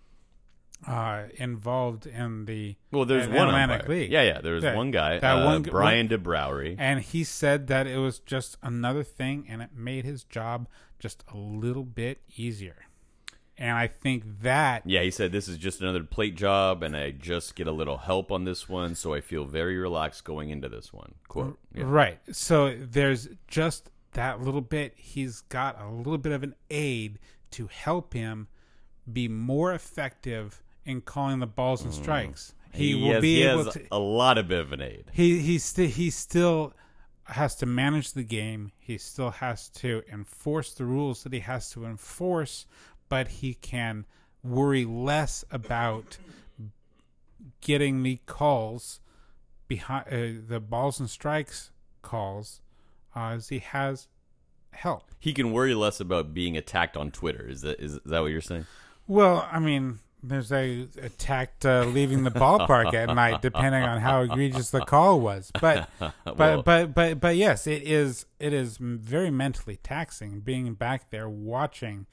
involved in the there's one Atlantic umpire. League. Yeah, there was one guy, Brian DeBrowery, and he said that it was just another thing, and it made his job just a little bit easier. And I think that... Yeah, he said, this is just another plate job, and I just get a little help on this one, so I feel very relaxed going into this one. Quote. Yeah. Right. So there's just that little bit. He's got a little bit of an aid to help him be more effective in calling the balls and strikes. He has a lot of bit of an aid. He still has to manage the game. He still has to enforce the rules that he has to enforce, but he can worry less about getting the calls behind the balls and strikes calls, as he has help. He can worry less about being attacked on Twitter. Is that what you're saying? Well, I mean, There's a tact leaving the ballpark at night, depending on how egregious the call was. But but yes, it is very mentally taxing being back there watching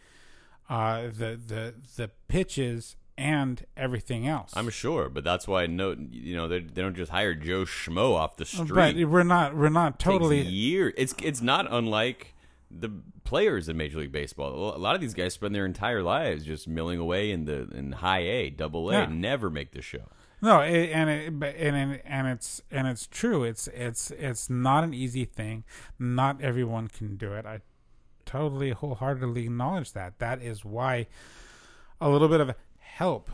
the pitches and everything else. I'm sure, but that's why they don't just hire Joe Schmo off the street. But we're not totally. It takes years. It's not unlike the players in Major League Baseball. A lot of these guys spend their entire lives just milling away in high A, double A, never make the show. No, it's true. It's not an easy thing. Not everyone can do it. I totally wholeheartedly acknowledge that. That is why a little bit of help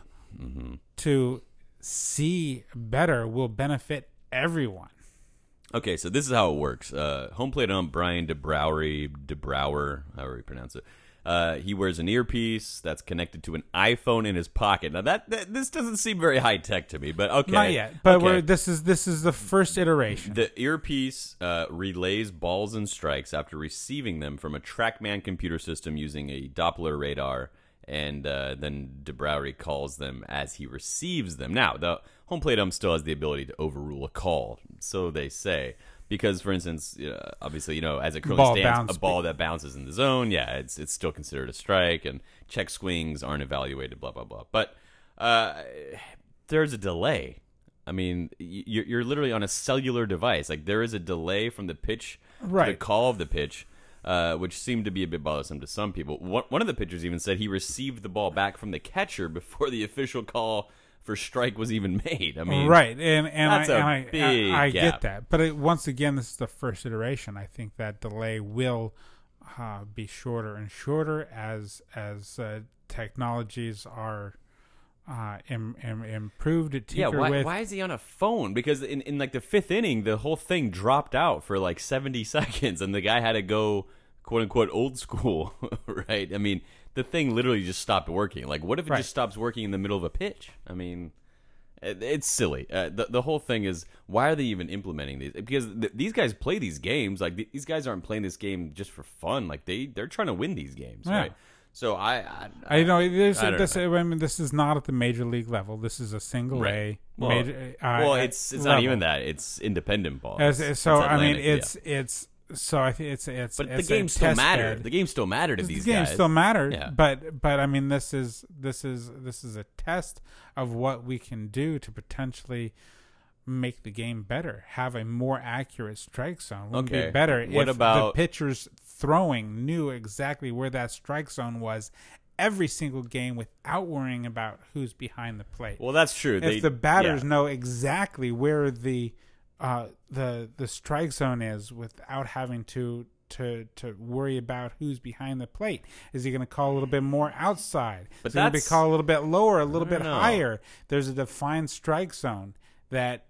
to see better will benefit everyone. Okay, so this is how it works. Home plate ump Brian DeBrouwer, however you pronounce it. He wears an earpiece that's connected to an iPhone in his pocket. Now this doesn't seem very high tech to me, but okay, not yet. But okay. this is the first iteration. The earpiece relays balls and strikes after receiving them from a TrackMan computer system using a Doppler radar, and then DeBrouwer calls them as he receives them. Now, the home plate ump still has the ability to overrule a call, so they say. Because, for instance, obviously, as it currently stands, a ball that bounces in the zone, it's still considered a strike, and check swings aren't evaluated, blah, blah, blah. But there's a delay. I mean, you're literally on a cellular device. Like, there is a delay from the pitch to the call of the pitch, which seemed to be a bit bothersome to some people. One of the pitchers even said he received the ball back from the catcher before the official call for strike was even made. I mean, right, and I gap. get that, but once again, this is the first iteration. I think that delay will be shorter and shorter as technologies are improved. Why is he on a phone? Because in like the fifth inning, the whole thing dropped out for like 70 seconds, and the guy had to go quote unquote old school, right? I mean, the thing literally just stopped working. Like, what if it just stops working in the middle of a pitch? I mean, it's silly. The whole thing is, why are they even implementing these? Because these guys play these games. Like, these guys aren't playing this game just for fun. Like, they're trying to win these games, right? So I know this is not at the major league level. This is a single A major. It's not even that. It's independent ball. So I think it's but the game still mattered. The game still mattered to these guys. The game still mattered, but I mean, this is a test of what we can do to potentially make the game better, have a more accurate strike zone. Would be better if the pitchers throwing knew exactly where that strike zone was every single game without worrying about who's behind the plate. Well, that's true. If the batters know exactly where the strike zone is without having to worry about who's behind the plate. Is he going to call a little bit more outside? Is he going to be called a little bit lower, a little bit higher? There's a defined strike zone that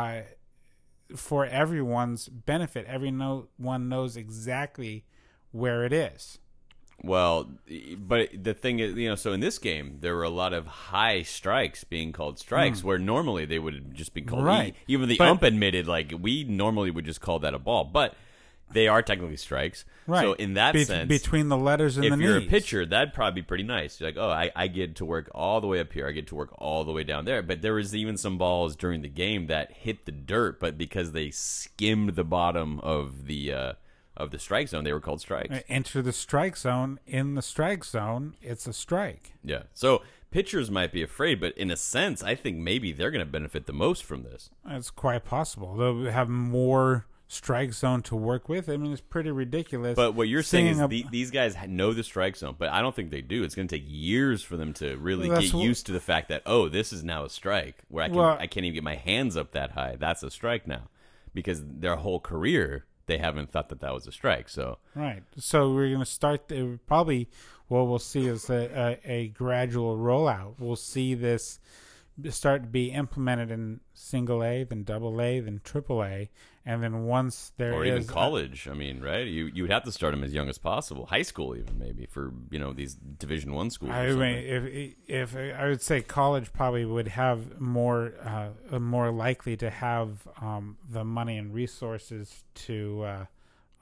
for everyone's benefit, everyone knows exactly where it is. Well, but the thing is, so in this game, there were a lot of high strikes being called strikes, where normally they would just be called even the ump admitted, like, we normally would just call that a ball, but they are technically strikes. Right. So in that sense, between the letters and the knees. If you're a pitcher, that'd probably be pretty nice. You're like, I get to work all the way up here. I get to work all the way down there. But there was even some balls during the game that hit the dirt, but because they skimmed the bottom of the strike zone, they were called strikes. Enter the strike zone. In the strike zone, it's a strike. Yeah. So pitchers might be afraid, but in a sense, I think maybe they're going to benefit the most from this. It's quite possible. They'll have more strike zone to work with. I mean, it's pretty ridiculous. But what you're saying is these guys know the strike zone, but I don't think they do. It's going to take years for them to really get used to the fact that, this is now a strike, where I can't even get my hands up that high. That's a strike now. Because their whole career, they haven't thought that was a strike. So right. So we're going to start probably what we'll see is a gradual rollout. We'll see this start to be implemented in single A, then double A, then triple A, and then once or even college. I mean, right? You would have to start them as young as possible, high school even maybe for these Division I schools. I mean, if I would say college probably would have more likely to have the money and resources to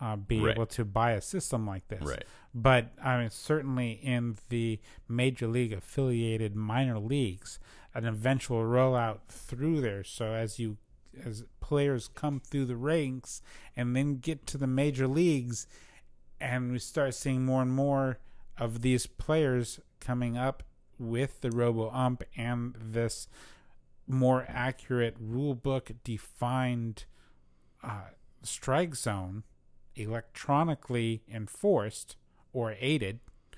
be Right. able to buy a system like this. Right. But I mean, certainly in the major league affiliated minor leagues, an eventual rollout through there. So as players come through the ranks and then get to the major leagues, and we start seeing more and more of these players coming up with the robo-ump and this more accurate rule book defined strike zone, electronically enforced or aided,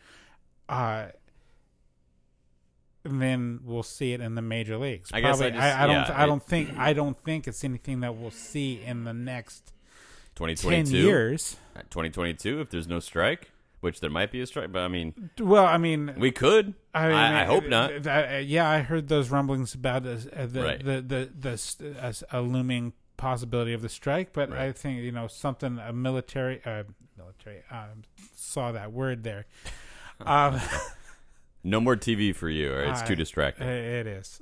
then we'll see it in the major leagues. I guess I don't think it's anything that we'll see in the next 2022 10 years. 2022, if there's no strike, which there might be a strike, but I mean, we could. I hope not. I heard those rumblings about Right. a looming possibility of the strike, but Right. I think something military saw that word there. No more TV for you, or it's too distracting. It is.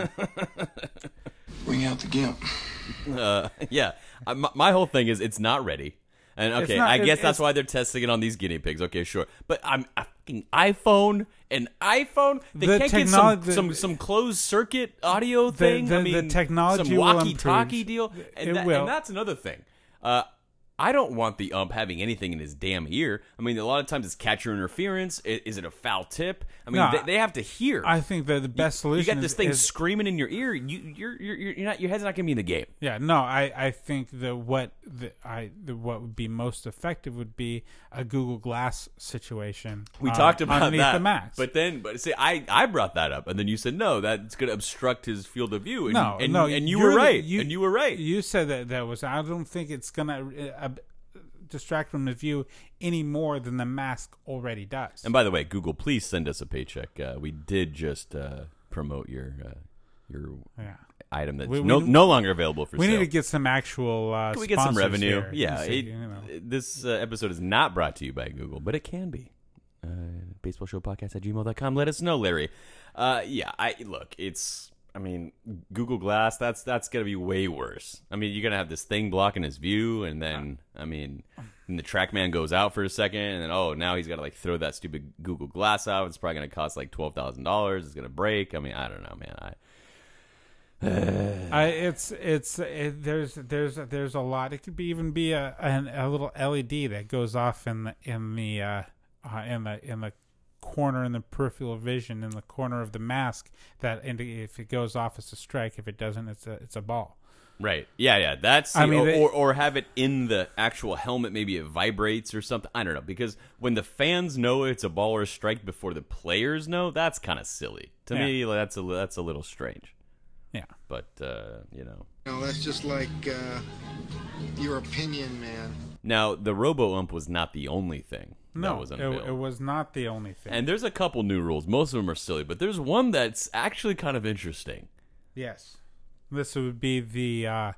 Bring out the gimp. Yeah, my whole thing is it's not ready. And okay, I guess that's why they're testing it on these guinea pigs. Okay, sure, but I'm a fucking iPhone. They can't get some closed circuit audio thing. The technology some will walkie-talkie improve. deal, and that's another thing. I don't want the ump having anything in his damn ear. I mean, a lot of times it's catcher interference. Is it a foul tip? I mean, they have to hear. I think that the best solution. You got this thing screaming in your ear. You're not. Your head's not going to be in the game. Yeah, no. I think that what would be most effective would be a Google Glass situation. We talked about underneath that, the max. but see, I brought that up, and then you said no, that's going to obstruct his field of view. And, no, and you were right. And you were right. You said that was. I don't think it's going to distract from the view any more than the mask already does. And by the way, Google, please send us a paycheck. We did just promote your item that's no longer available for we sale. need to get some actual Can we get some revenue? here. Yeah. This episode is not brought to you by Google, but it can be. BaseballShowPodcast@gmail.com. Let us know, Larry. I mean, Google Glass, that's going to be way worse. I mean, you're going to have this thing blocking his view, and then, and the TrackMan goes out for a second, and then, now he's got to, throw that stupid Google Glass out. It's probably going to cost, $12,000. It's going to break. I mean, I don't know, man. There's a lot. It could even be a little LED that goes off in the corner in the peripheral vision in the corner of the mask that if it goes off it's a strike, if it doesn't it's a ball. Right. Yeah. That's or have it in the actual helmet. Maybe it vibrates or something. I don't know, because when the fans know it's a ball or a strike before the players know, that's kind of silly to me. That's a little strange. Yeah. But that's just like your opinion, man. Now the robo-ump was not the only thing. No, was it was not the only thing. And there's a couple new rules. Most of them are silly, but there's one that's actually kind of interesting. Yes. This would be the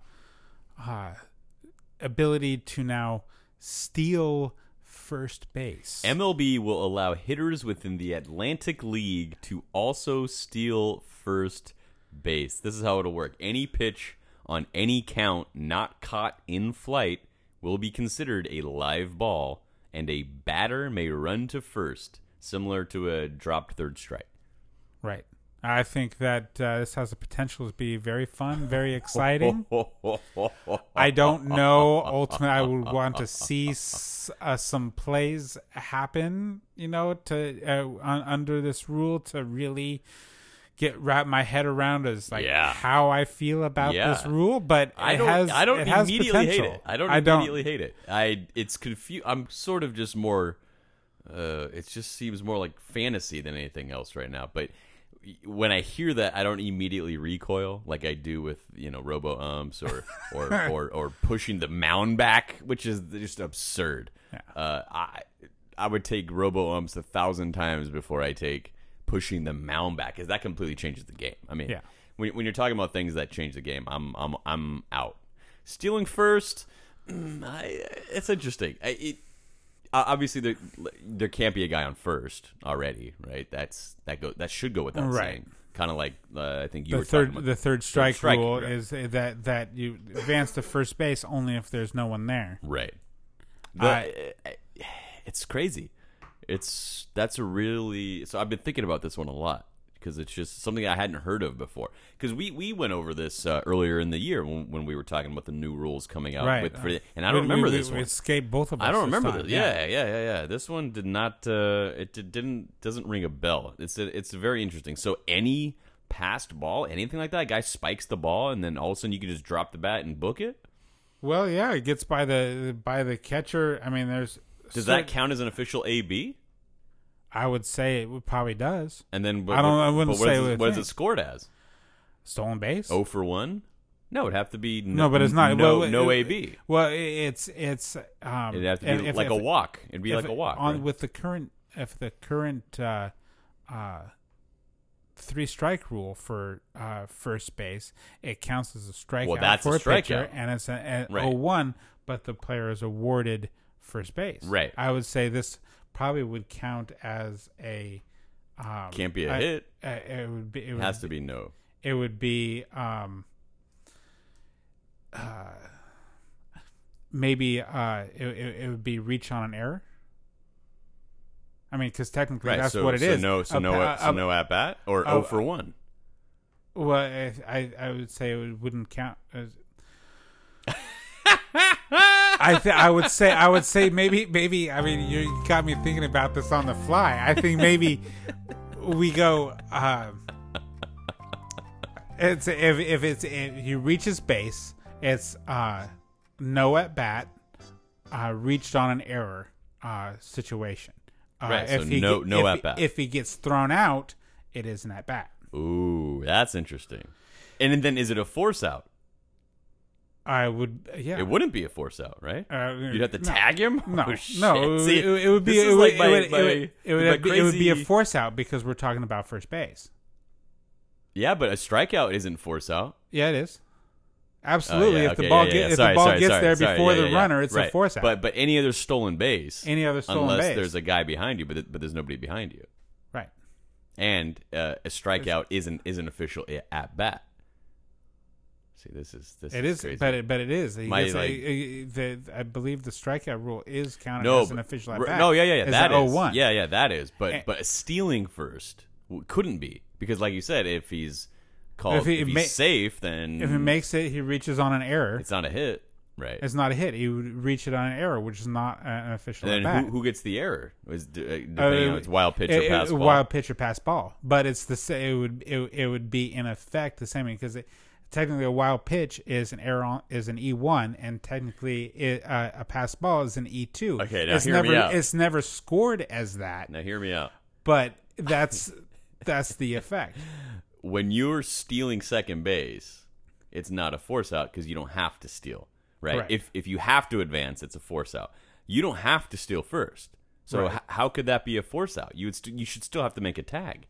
ability to now steal first base. MLB will allow hitters within the Atlantic League to also steal first base. This is how it'll work. Any pitch on any count not caught in flight will be considered a live ball, and a batter may run to first, similar to a dropped third strike. Right. I think that this has the potential to be very fun, very exciting. I don't know. Ultimately, I would want to see some plays happen, under this rule to really wrap my head around how I feel about this rule, but I don't immediately hate it. I don't immediately hate it. It's confused. I'm sort of just more. It just seems more like fantasy than anything else right now. But when I hear that, I don't immediately recoil like I do with robo umps or pushing the mound back, which is just absurd. Yeah. I would take robo umps 1,000 times before I take pushing the mound back, because that completely changes the game. I mean, when you're talking about things that change the game, I'm out. Stealing first, it's interesting. Obviously, there can't be a guy on first already, right? That should go without saying. Kind of like I think you were talking about. The third strike rule is that you advance to first base only if there's no one there. Right. It's crazy. That's a really. So I've been thinking about this one a lot because it's just something I hadn't heard of before. Because we went over this earlier in the year when we were talking about the new rules coming out. Right. And I don't remember this we one. escaped both of us. I don't remember time. this. Yeah. This one did not. Doesn't ring a bell. It's very interesting. So any passed ball, anything like that, a guy spikes the ball and then all of a sudden you can just drop the bat and book it. Well, yeah, it gets by the catcher. I mean, Does that count as an official AB? I would say it probably does. And then I wouldn't say what is it scored as? Stolen base? 0 for 1? No, it'd have to be no, but it's not. No AB. Well, it's it'd have to be like a walk. It'd be like a walk. Right? With the current 3-strike rule for first base, it counts as a strikeout for a pitcher, and it's an 0-1, but the player is awarded first base. Right. I would say this probably would count as a can't be a hit. It has to be no. It would be maybe it would be reach on an error. I mean, because technically that's what it is. No at bat or 0 for 1. Well, I would say it wouldn't count as. I would say maybe. I mean, you got me thinking about this on the fly. I think maybe we go. If he reaches base, it's no at bat, reached on an error situation. Right. So no at bat. If he gets thrown out, it is an at bat. Ooh, that's interesting. And then is it a force out? I would, yeah. It wouldn't be a force out, right? You'd have to tag him. No, oh, shit. No. See, it would be. It would be a force out because we're talking about first base. Yeah, but a strikeout isn't force out. Yeah, it is. Absolutely. Yeah, if the ball gets there before the runner, it's a force out. But any other stolen base, unless there's a guy behind you, but there's nobody behind you, right? And a strikeout isn't official at bat. See, this is crazy. but it is. I believe the strikeout rule is counted as an official at bat. No, yeah, that is 0-1. Yeah, that is. But stealing first couldn't be because, like you said, if he's called, if he's safe, then if he makes it, he reaches on an error. It's not a hit, right? It's not a hit. He would reach it on an error, which is not an official at bat. Who gets the error? Depending on it's wild pitch or pass ball. Wild pitch or pass ball, but it's the same. It would be in effect the same because technically a wild pitch is an error is an E1, and technically a pass ball is an E2. Okay, now hear me out. It's never scored as that. Now hear me out. But that's the effect. When you're stealing second base, it's not a force out because you don't have to steal, right? If you have to advance, it's a force out. You don't have to steal first. So how could that be a force out? You should still have to make a tag.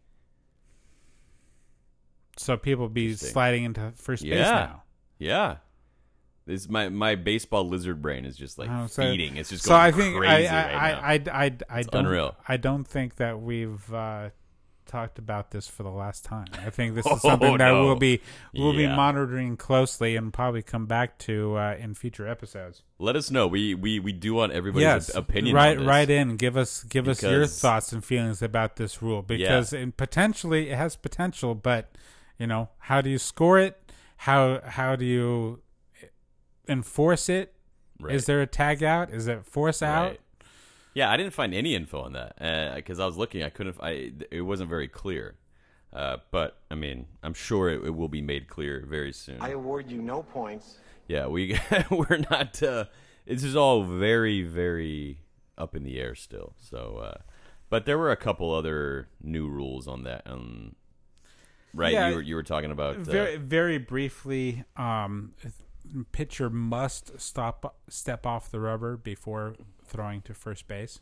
So people be sliding into first base now. Yeah. This my baseball lizard brain is just like feeding. It's just so going I think crazy I don't unreal. I don't think that we've talked about this for the last time. I think this is something that we'll be monitoring closely and probably come back to in future episodes. Let us know. We do want everybody's opinion. On this. Right in. Give us your thoughts and feelings about this rule because it has potential, but how do you score it? How do you enforce it? Right. Is there a tag out? Is it force out? Yeah, I didn't find any info on that because I was looking. I couldn't. It wasn't very clear. But I mean, I'm sure it will be made clear very soon. I award you no points. Yeah, we're not. This is all very, very up in the air still. So, but there were a couple other new rules on that. Right, yeah, you were talking about very briefly. Pitcher must step off the rubber before throwing to first base.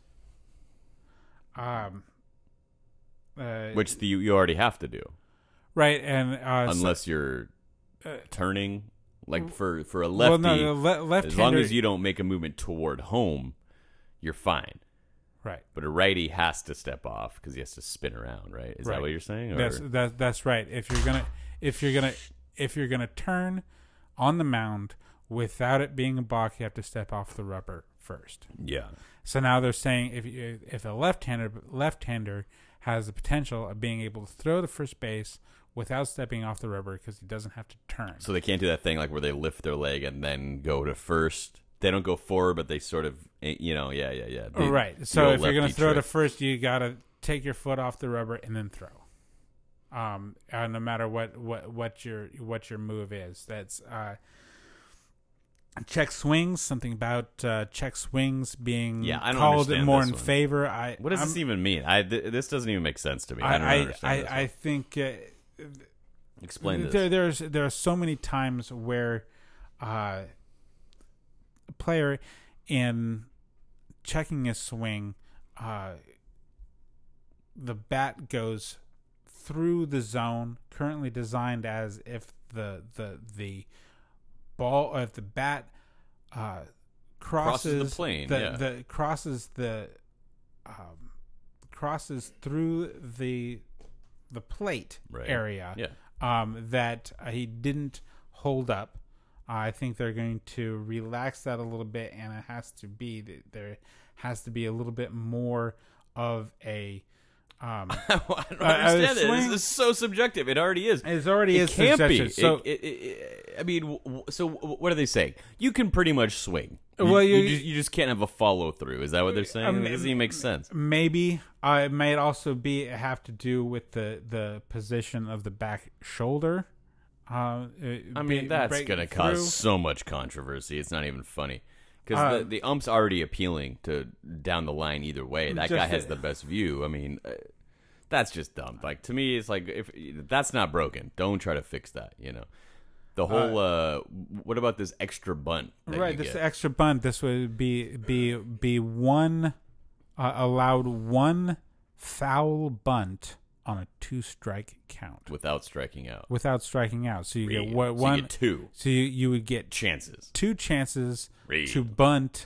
Which you already have to do, right? And unless you're turning, like for a lefty, as long as you don't make a movement toward home, you're fine. Right. But a righty has to step off because he has to spin around, right? Is that what you're saying? Or? That's right. If you're gonna turn on the mound without it being a balk, you have to step off the rubber first. Yeah. So now they're saying if a left-hander has the potential of being able to throw to first base without stepping off the rubber because he doesn't have to turn. So they can't do that thing like where they lift their leg and then go to first. They don't go forward, but they sort of, yeah. Right. So if you're going to throw trick. to first, you got to take your foot off the rubber and then throw. No matter what your move is. That's check swings. Something about check swings being I don't called understand more this in one. favor. What does this even mean? This doesn't even make sense to me. I don't understand this I one. think. Explain this. There are so many times where a player in checking a swing, the bat goes through the zone currently designed as if the ball, if the bat crosses the plane, crosses through the plate area. Yeah. That he didn't hold up. I think they're going to relax that a little bit, and it has to be there has to be a little bit more of a. I don't understand it. This is so subjective. It already is. It already is. Can't be. So, I mean, so what are they saying? You can pretty much swing. Well, you just can't have a follow through. Is that what they're saying? It doesn't even make sense. Maybe it may also have to do with the position of the back shoulder. I mean, that's going to cause so much controversy. It's not even funny. Because the ump's already appealing to down the line either way. That guy has the best view. I mean, that's just dumb. Like, to me, it's like, if that's not broken, don't try to fix that, you know? The whole, what about this extra bunt? This extra bunt, this would be one, allowed one foul bunt on a 2-strike count. Without striking out. So you get one. So you get two. So you would get chances. 2 chances to bunt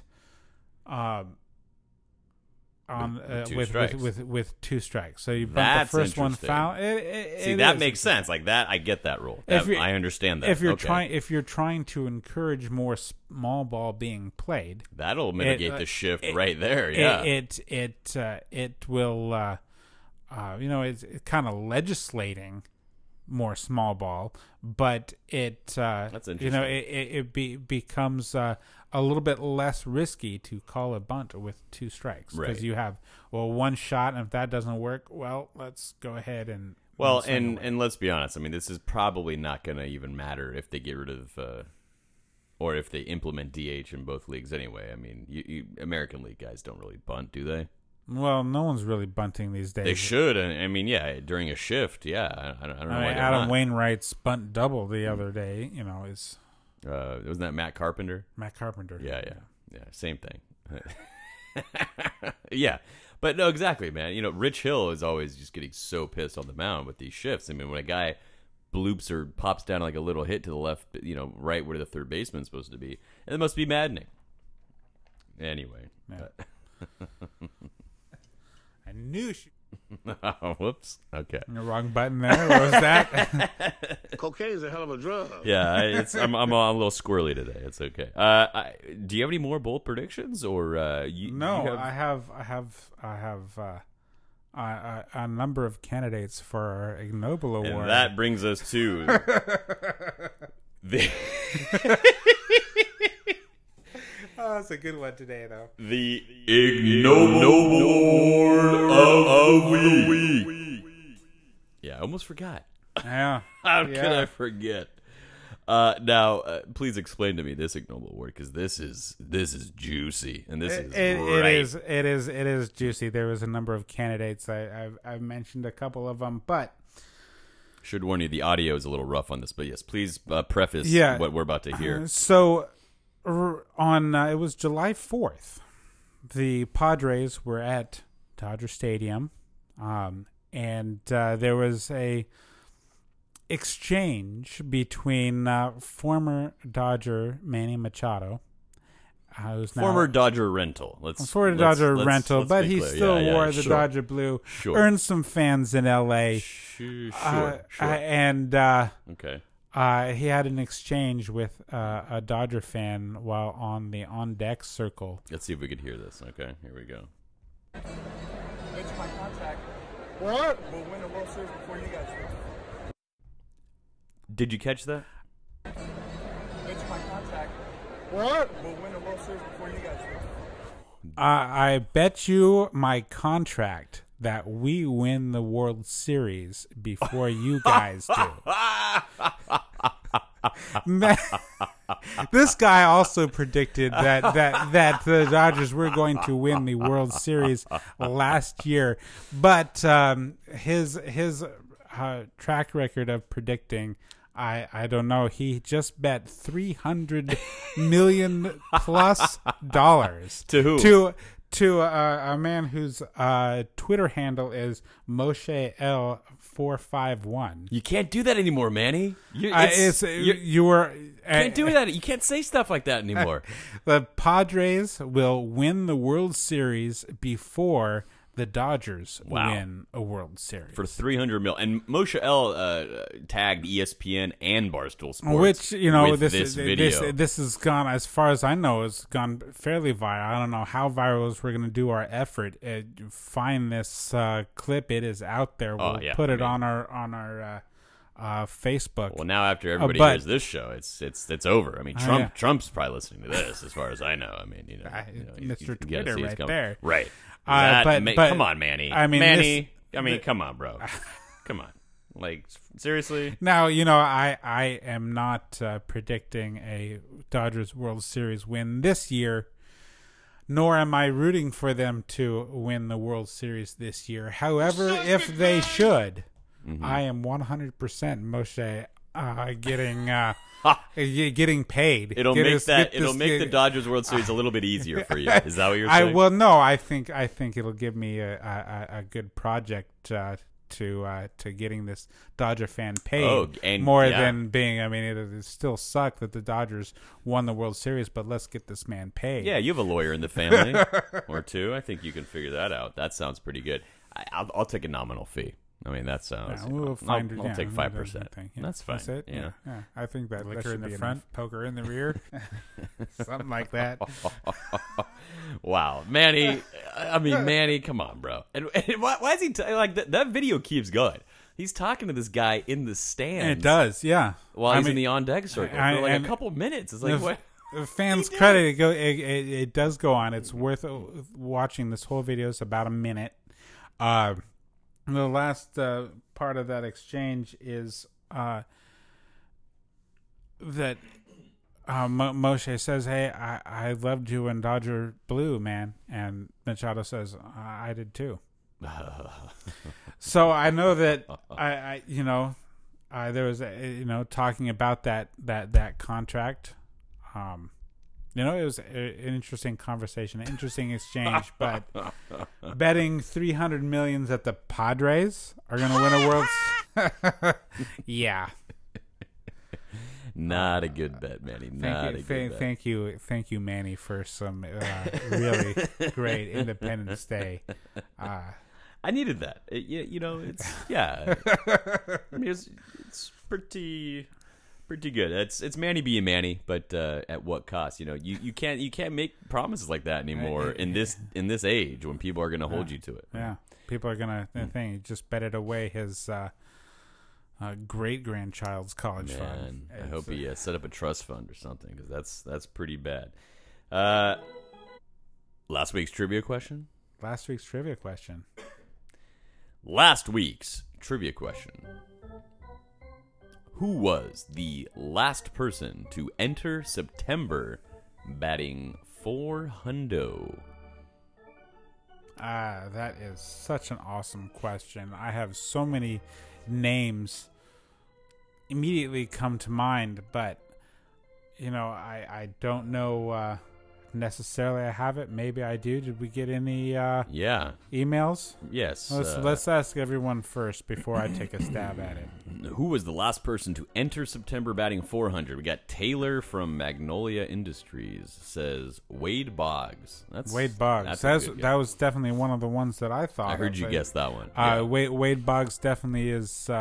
with 2 strikes. So you bunt the first one foul. See, that makes sense. Like that, I get that rule. I understand that. If you're trying to encourage more small ball being played, that'll mitigate the shift right there. Yeah, it will. It's kind of legislating more small ball, but that's interesting. It becomes a little bit less risky to call a bunt with 2 strikes because you have one shot, and if that doesn't work, let's go ahead and and let's be honest. I mean, this is probably not going to even matter if they get rid of or if they implement DH in both leagues anyway. I mean, you American League guys don't really bunt, do they? Well, no one's really bunting these days. They should. I mean, during a shift, I don't know why they're Adam not. Wainwright's bunt double the other day, is... wasn't that Matt Carpenter? Matt Carpenter. Yeah, same thing. Yeah, but no, exactly, man. Rich Hill is always just getting so pissed on the mound with these shifts. I mean, when a guy bloops or pops down like a little hit to the left, right where the third baseman's supposed to be, it must be maddening. Anyway. Yeah. I knew she... Oh, whoops. Okay. The wrong button there. What was that? Cocaine is a hell of a drug. Yeah, I'm a little squirrely today. It's okay. Do you have any more bold predictions, or No, I have a number of candidates for our Ig Nobel Award. And that brings us to the. Oh, that's a good one today, though. The Ig Nobel Award of the Week. Yeah, I almost forgot. Yeah. How could I forget? Now, please explain to me this Ig Nobel Award, because this is juicy, and this is great. It is juicy. There was a number of candidates. I've mentioned a couple of them, but should warn you, the audio is a little rough on this. But yes, please preface what we're about to hear. So. On it was July 4th, the Padres were at Dodger Stadium, and there was a exchange between former Dodger Manny Machado, who's now former Dodger rental. But he still wore the Dodger blue. Sure. Earned some fans in L.A. Sure. And okay. He had an exchange with a Dodger fan while on the on-deck circle. Let's see if we could hear this. Okay, here we go. It's my contract. What? We'll win a World Series before you guys do. Did you catch that? It's my contract. What? We'll win a World Series before you guys do. I bet you my contract that we win the World Series before you guys do. Man, this guy also predicted that the Dodgers were going to win the World Series last year, but his track record of predicting, I don't know. He just bet $300 million plus to who? To a man whose Twitter handle is Moshe L451. You can't do that anymore, Manny. You were can't do that. You can't say stuff like that anymore. The Padres will win the World Series before the Dodgers win a World Series for $300 million. And Moshe L tagged ESPN and Barstool Sports, which with this video. This has gone, as far as I know, it's gone fairly viral. I don't know how viral it is. We're going to do our effort. Find this clip. It is out there. We'll put it on our Facebook. Well, now after everybody hears this show, it's over. I mean, Trump's probably listening to this, as far as I know. I mean, Mr. Twitter right there, right? But come on, Manny. I mean, Manny. Come on, bro. Come on. Like, seriously? Now, I am not predicting a Dodgers World Series win this year, nor am I rooting for them to win the World Series this year. However, if they should, I am 100% Moshe getting paid. It'll make the Dodgers World Series a little bit easier for you. Is that what you're saying? No, I think it'll give me a good project to getting this Dodger fan paid than being. I mean, it still sucked that the Dodgers won the World Series, but let's get this man paid. Yeah, you have a lawyer in the family or two. I think you can figure that out. That sounds pretty good. I'll take a nominal fee. I mean, that sounds. We'll I'll take 5%. That's fine. That's it. Yeah. I think that liquor in the front, poker in the rear, something like that. Wow, Manny. I mean, Manny, come on, bro. And why is he like that? Video keeps going. He's talking to this guy in the stands. It does, yeah. While he's in the on deck circle for like a couple minutes. It's like what. Fans credit it does go on. It's worth watching. This whole video is about a minute. The last part of that exchange is that Moshe says, "Hey, I loved you in Dodger Blue, man," and Machado says, "I did too." So I know that there was talking about that contract. It was an interesting conversation, an interesting exchange, but betting $300 million that the Padres are going to win a World yeah. Not a good bet, Manny. Thank you, Manny, for some really great Independence Day. I needed that. It's I mean, it's pretty good. It's Manny being Manny, but at what cost? You can't make promises like that anymore in this age when people are going to hold you to it. Yeah, people are going to think just bet it away his great grandchild's college fund. I hope he set up a trust fund or something, because that's pretty bad. Last week's trivia question. Last week's trivia question. Who was the last person to enter September batting .400? That is such an awesome question. I have so many names immediately come to mind, but I don't know necessarily I have it. Maybe I do. Did we get any emails? Yes. Let's ask everyone first before I take a stab at it. Who was the last person to enter September batting .400? We got Taylor from Magnolia Industries says Wade Boggs. Wade Boggs. That was definitely one of the ones that I thought. I heard you guess that one. Wade Boggs definitely is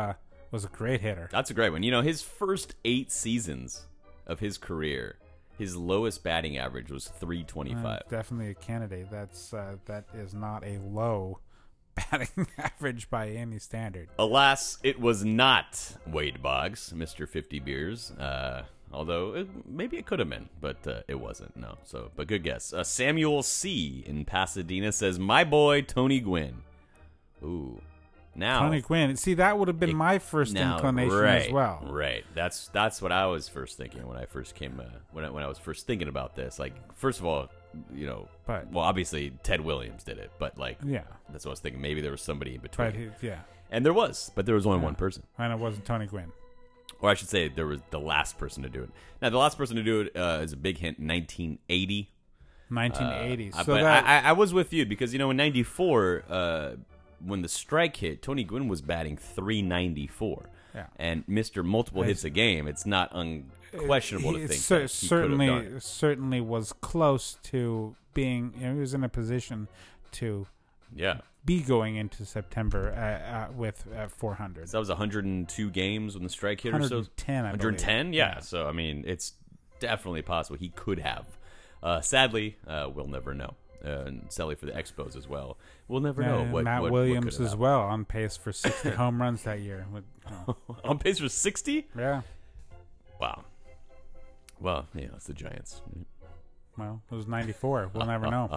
was a great hitter. That's a great one. You know, his first 8 seasons of his career, his lowest batting average was .325. Definitely a candidate. That is not a low batting average by any standard. Alas, it was not Wade Boggs, Mr. 50 Beers. Although maybe it could have been, but it wasn't. No. But good guess. Samuel C. in Pasadena says, "My boy Tony Gwynn." Ooh. Now, Tony Gwynn. See, that would have been my first inclination as well. Right. That's what I was first thinking when I first came when I was first thinking about this. Like, first of all, you know, obviously Ted Williams did it, but like, yeah, that's what I was thinking. Maybe there was somebody in between. Yeah, and there was only one person, and it wasn't Tony Gwynn. Or I should say, there was the last person to do it. Now, the last person to do it is a big hint. 1980. 1980. So but I was with you because, you know, in '94. When the strike hit, Tony Gwynn was batting .394. Yeah. And Mr. Multiple hits a game. It's not unquestionable to think that he could have done it. Certainly was close to being, you know, he was in a position to be going into September with 400. So that was 102 games when the strike hit or so? 110, 110? Yeah. So, I mean, it's definitely possible he could have. Sadly, we'll never know. And Sally for the Expos as well. We'll never know what Matt what, Williams what as well, on pace for 60 home runs that year. On pace for 60? Yeah. Wow. Well, yeah, it's the Giants. Well, it was 94. We'll never know.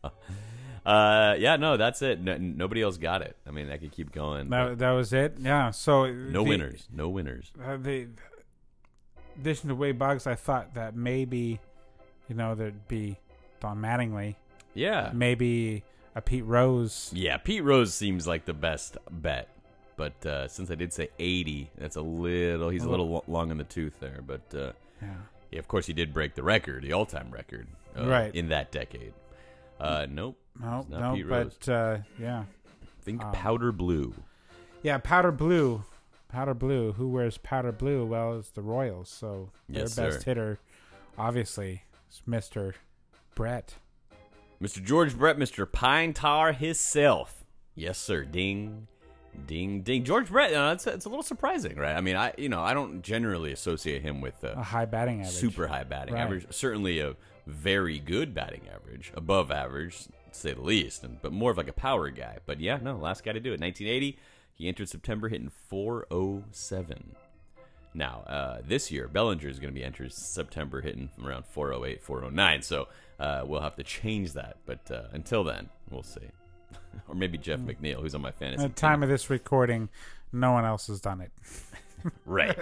Yeah, no, that's it. Nobody else got it. I mean, I could keep going. That was it. Yeah. So no winners. No winners. The addition to Wade Boggs, I thought that maybe, you know, there'd be Don Mattingly. Yeah. Maybe a Pete Rose. Yeah, Pete Rose seems like the best bet. But since I did say 80, that's a little long in the tooth there. But yeah, of course he did break the record, the all-time record, right, in that decade. Nope. No, Pete Rose. But yeah. Think powder blue. Yeah, powder blue. Powder blue. Who wears powder blue? Well, it's the Royals. So their best hitter, obviously, is Mr. Brett. Mr. George Brett, Mr. Pine Tar himself. Yes, sir. Ding, ding, ding. George Brett, it's a little surprising, right? I mean, I don't generally associate him with a high batting average. Super high batting average. Certainly a very good batting average. Above average, to say the least. But more of like a power guy. But yeah, no, last guy to do it. 1980, he entered September hitting .407. Now, this year, Bellinger is going to be entered September hitting from around .408, .409. So we'll have to change that. But until then, we'll see. Or maybe Jeff McNeil, who's on my fantasy team. At the time of this recording, no one else has done it. Right.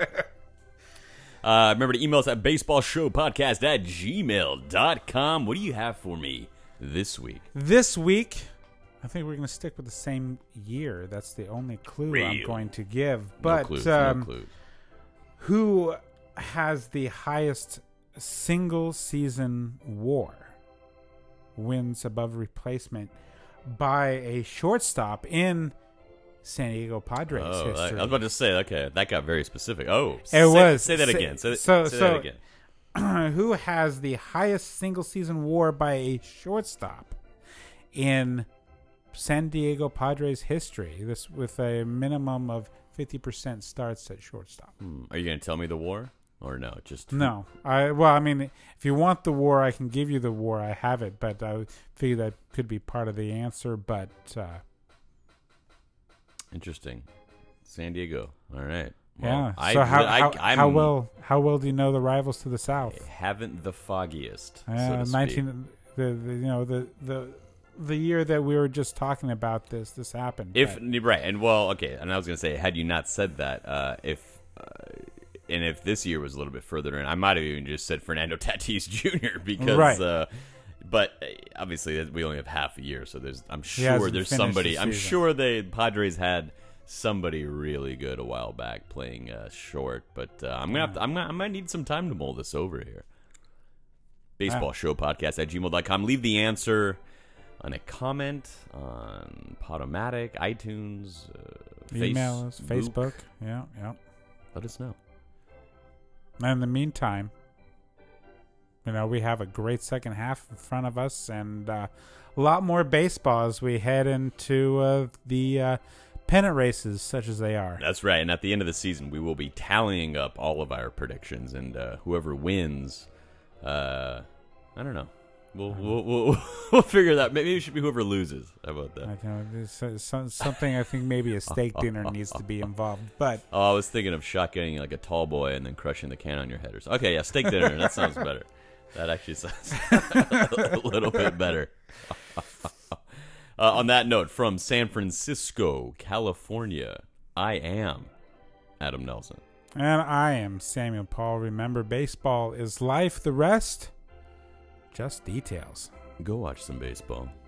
Remember to email us at baseballshowpodcast@gmail.com. What do you have for me this week? This week, I think we're going to stick with the same year. That's the only clue I'm going to give. But no clue. Who has the highest single season WAR? Wins above replacement by a shortstop in San Diego Padres history. I was about to say, okay, that got very specific. Oh, say that again. Say that again. Who has the highest single season WAR by a shortstop in San Diego Padres history? This with a minimum of 50% starts at shortstop. Are you going to tell me the WAR? Or no, just no. I mean, if you want the WAR, I can give you the WAR. I have it, but I figure that could be part of the answer. But interesting, San Diego. All right. Well, yeah. So how well do you know the rivals to the south? I haven't the foggiest. So to 19. The year that we were just talking about this happened. Right, and well, okay, and I was going to say, had you not said that, if this year was a little bit further in, I might have even just said Fernando Tatis Jr. because, but obviously we only have half a year, so I'm sure there's somebody. I'm sure the Padres had somebody really good a while back playing short, but I might need some time to mull this over here. BaseballShowPodcast@gmail.com. Leave the answer on a comment on Podomatic, iTunes, email us, Facebook. Yeah. Let us know. And in the meantime, we have a great second half in front of us and a lot more baseball as we head into the pennant races such as they are. That's right. And at the end of the season, we will be tallying up all of our predictions, and whoever wins, I don't know. We'll figure that. Maybe it should be whoever loses. How about that? I know, something I think maybe a steak dinner needs to be involved. But I was thinking of shotgunning like a tall boy and then crushing the can on your head. Okay, yeah, steak dinner. That sounds better. That actually sounds a little bit better. On that note, from San Francisco, California, I am Adam Nelson. And I am Samuel Paul. Remember, baseball is life. The rest, just details. Go watch some baseball.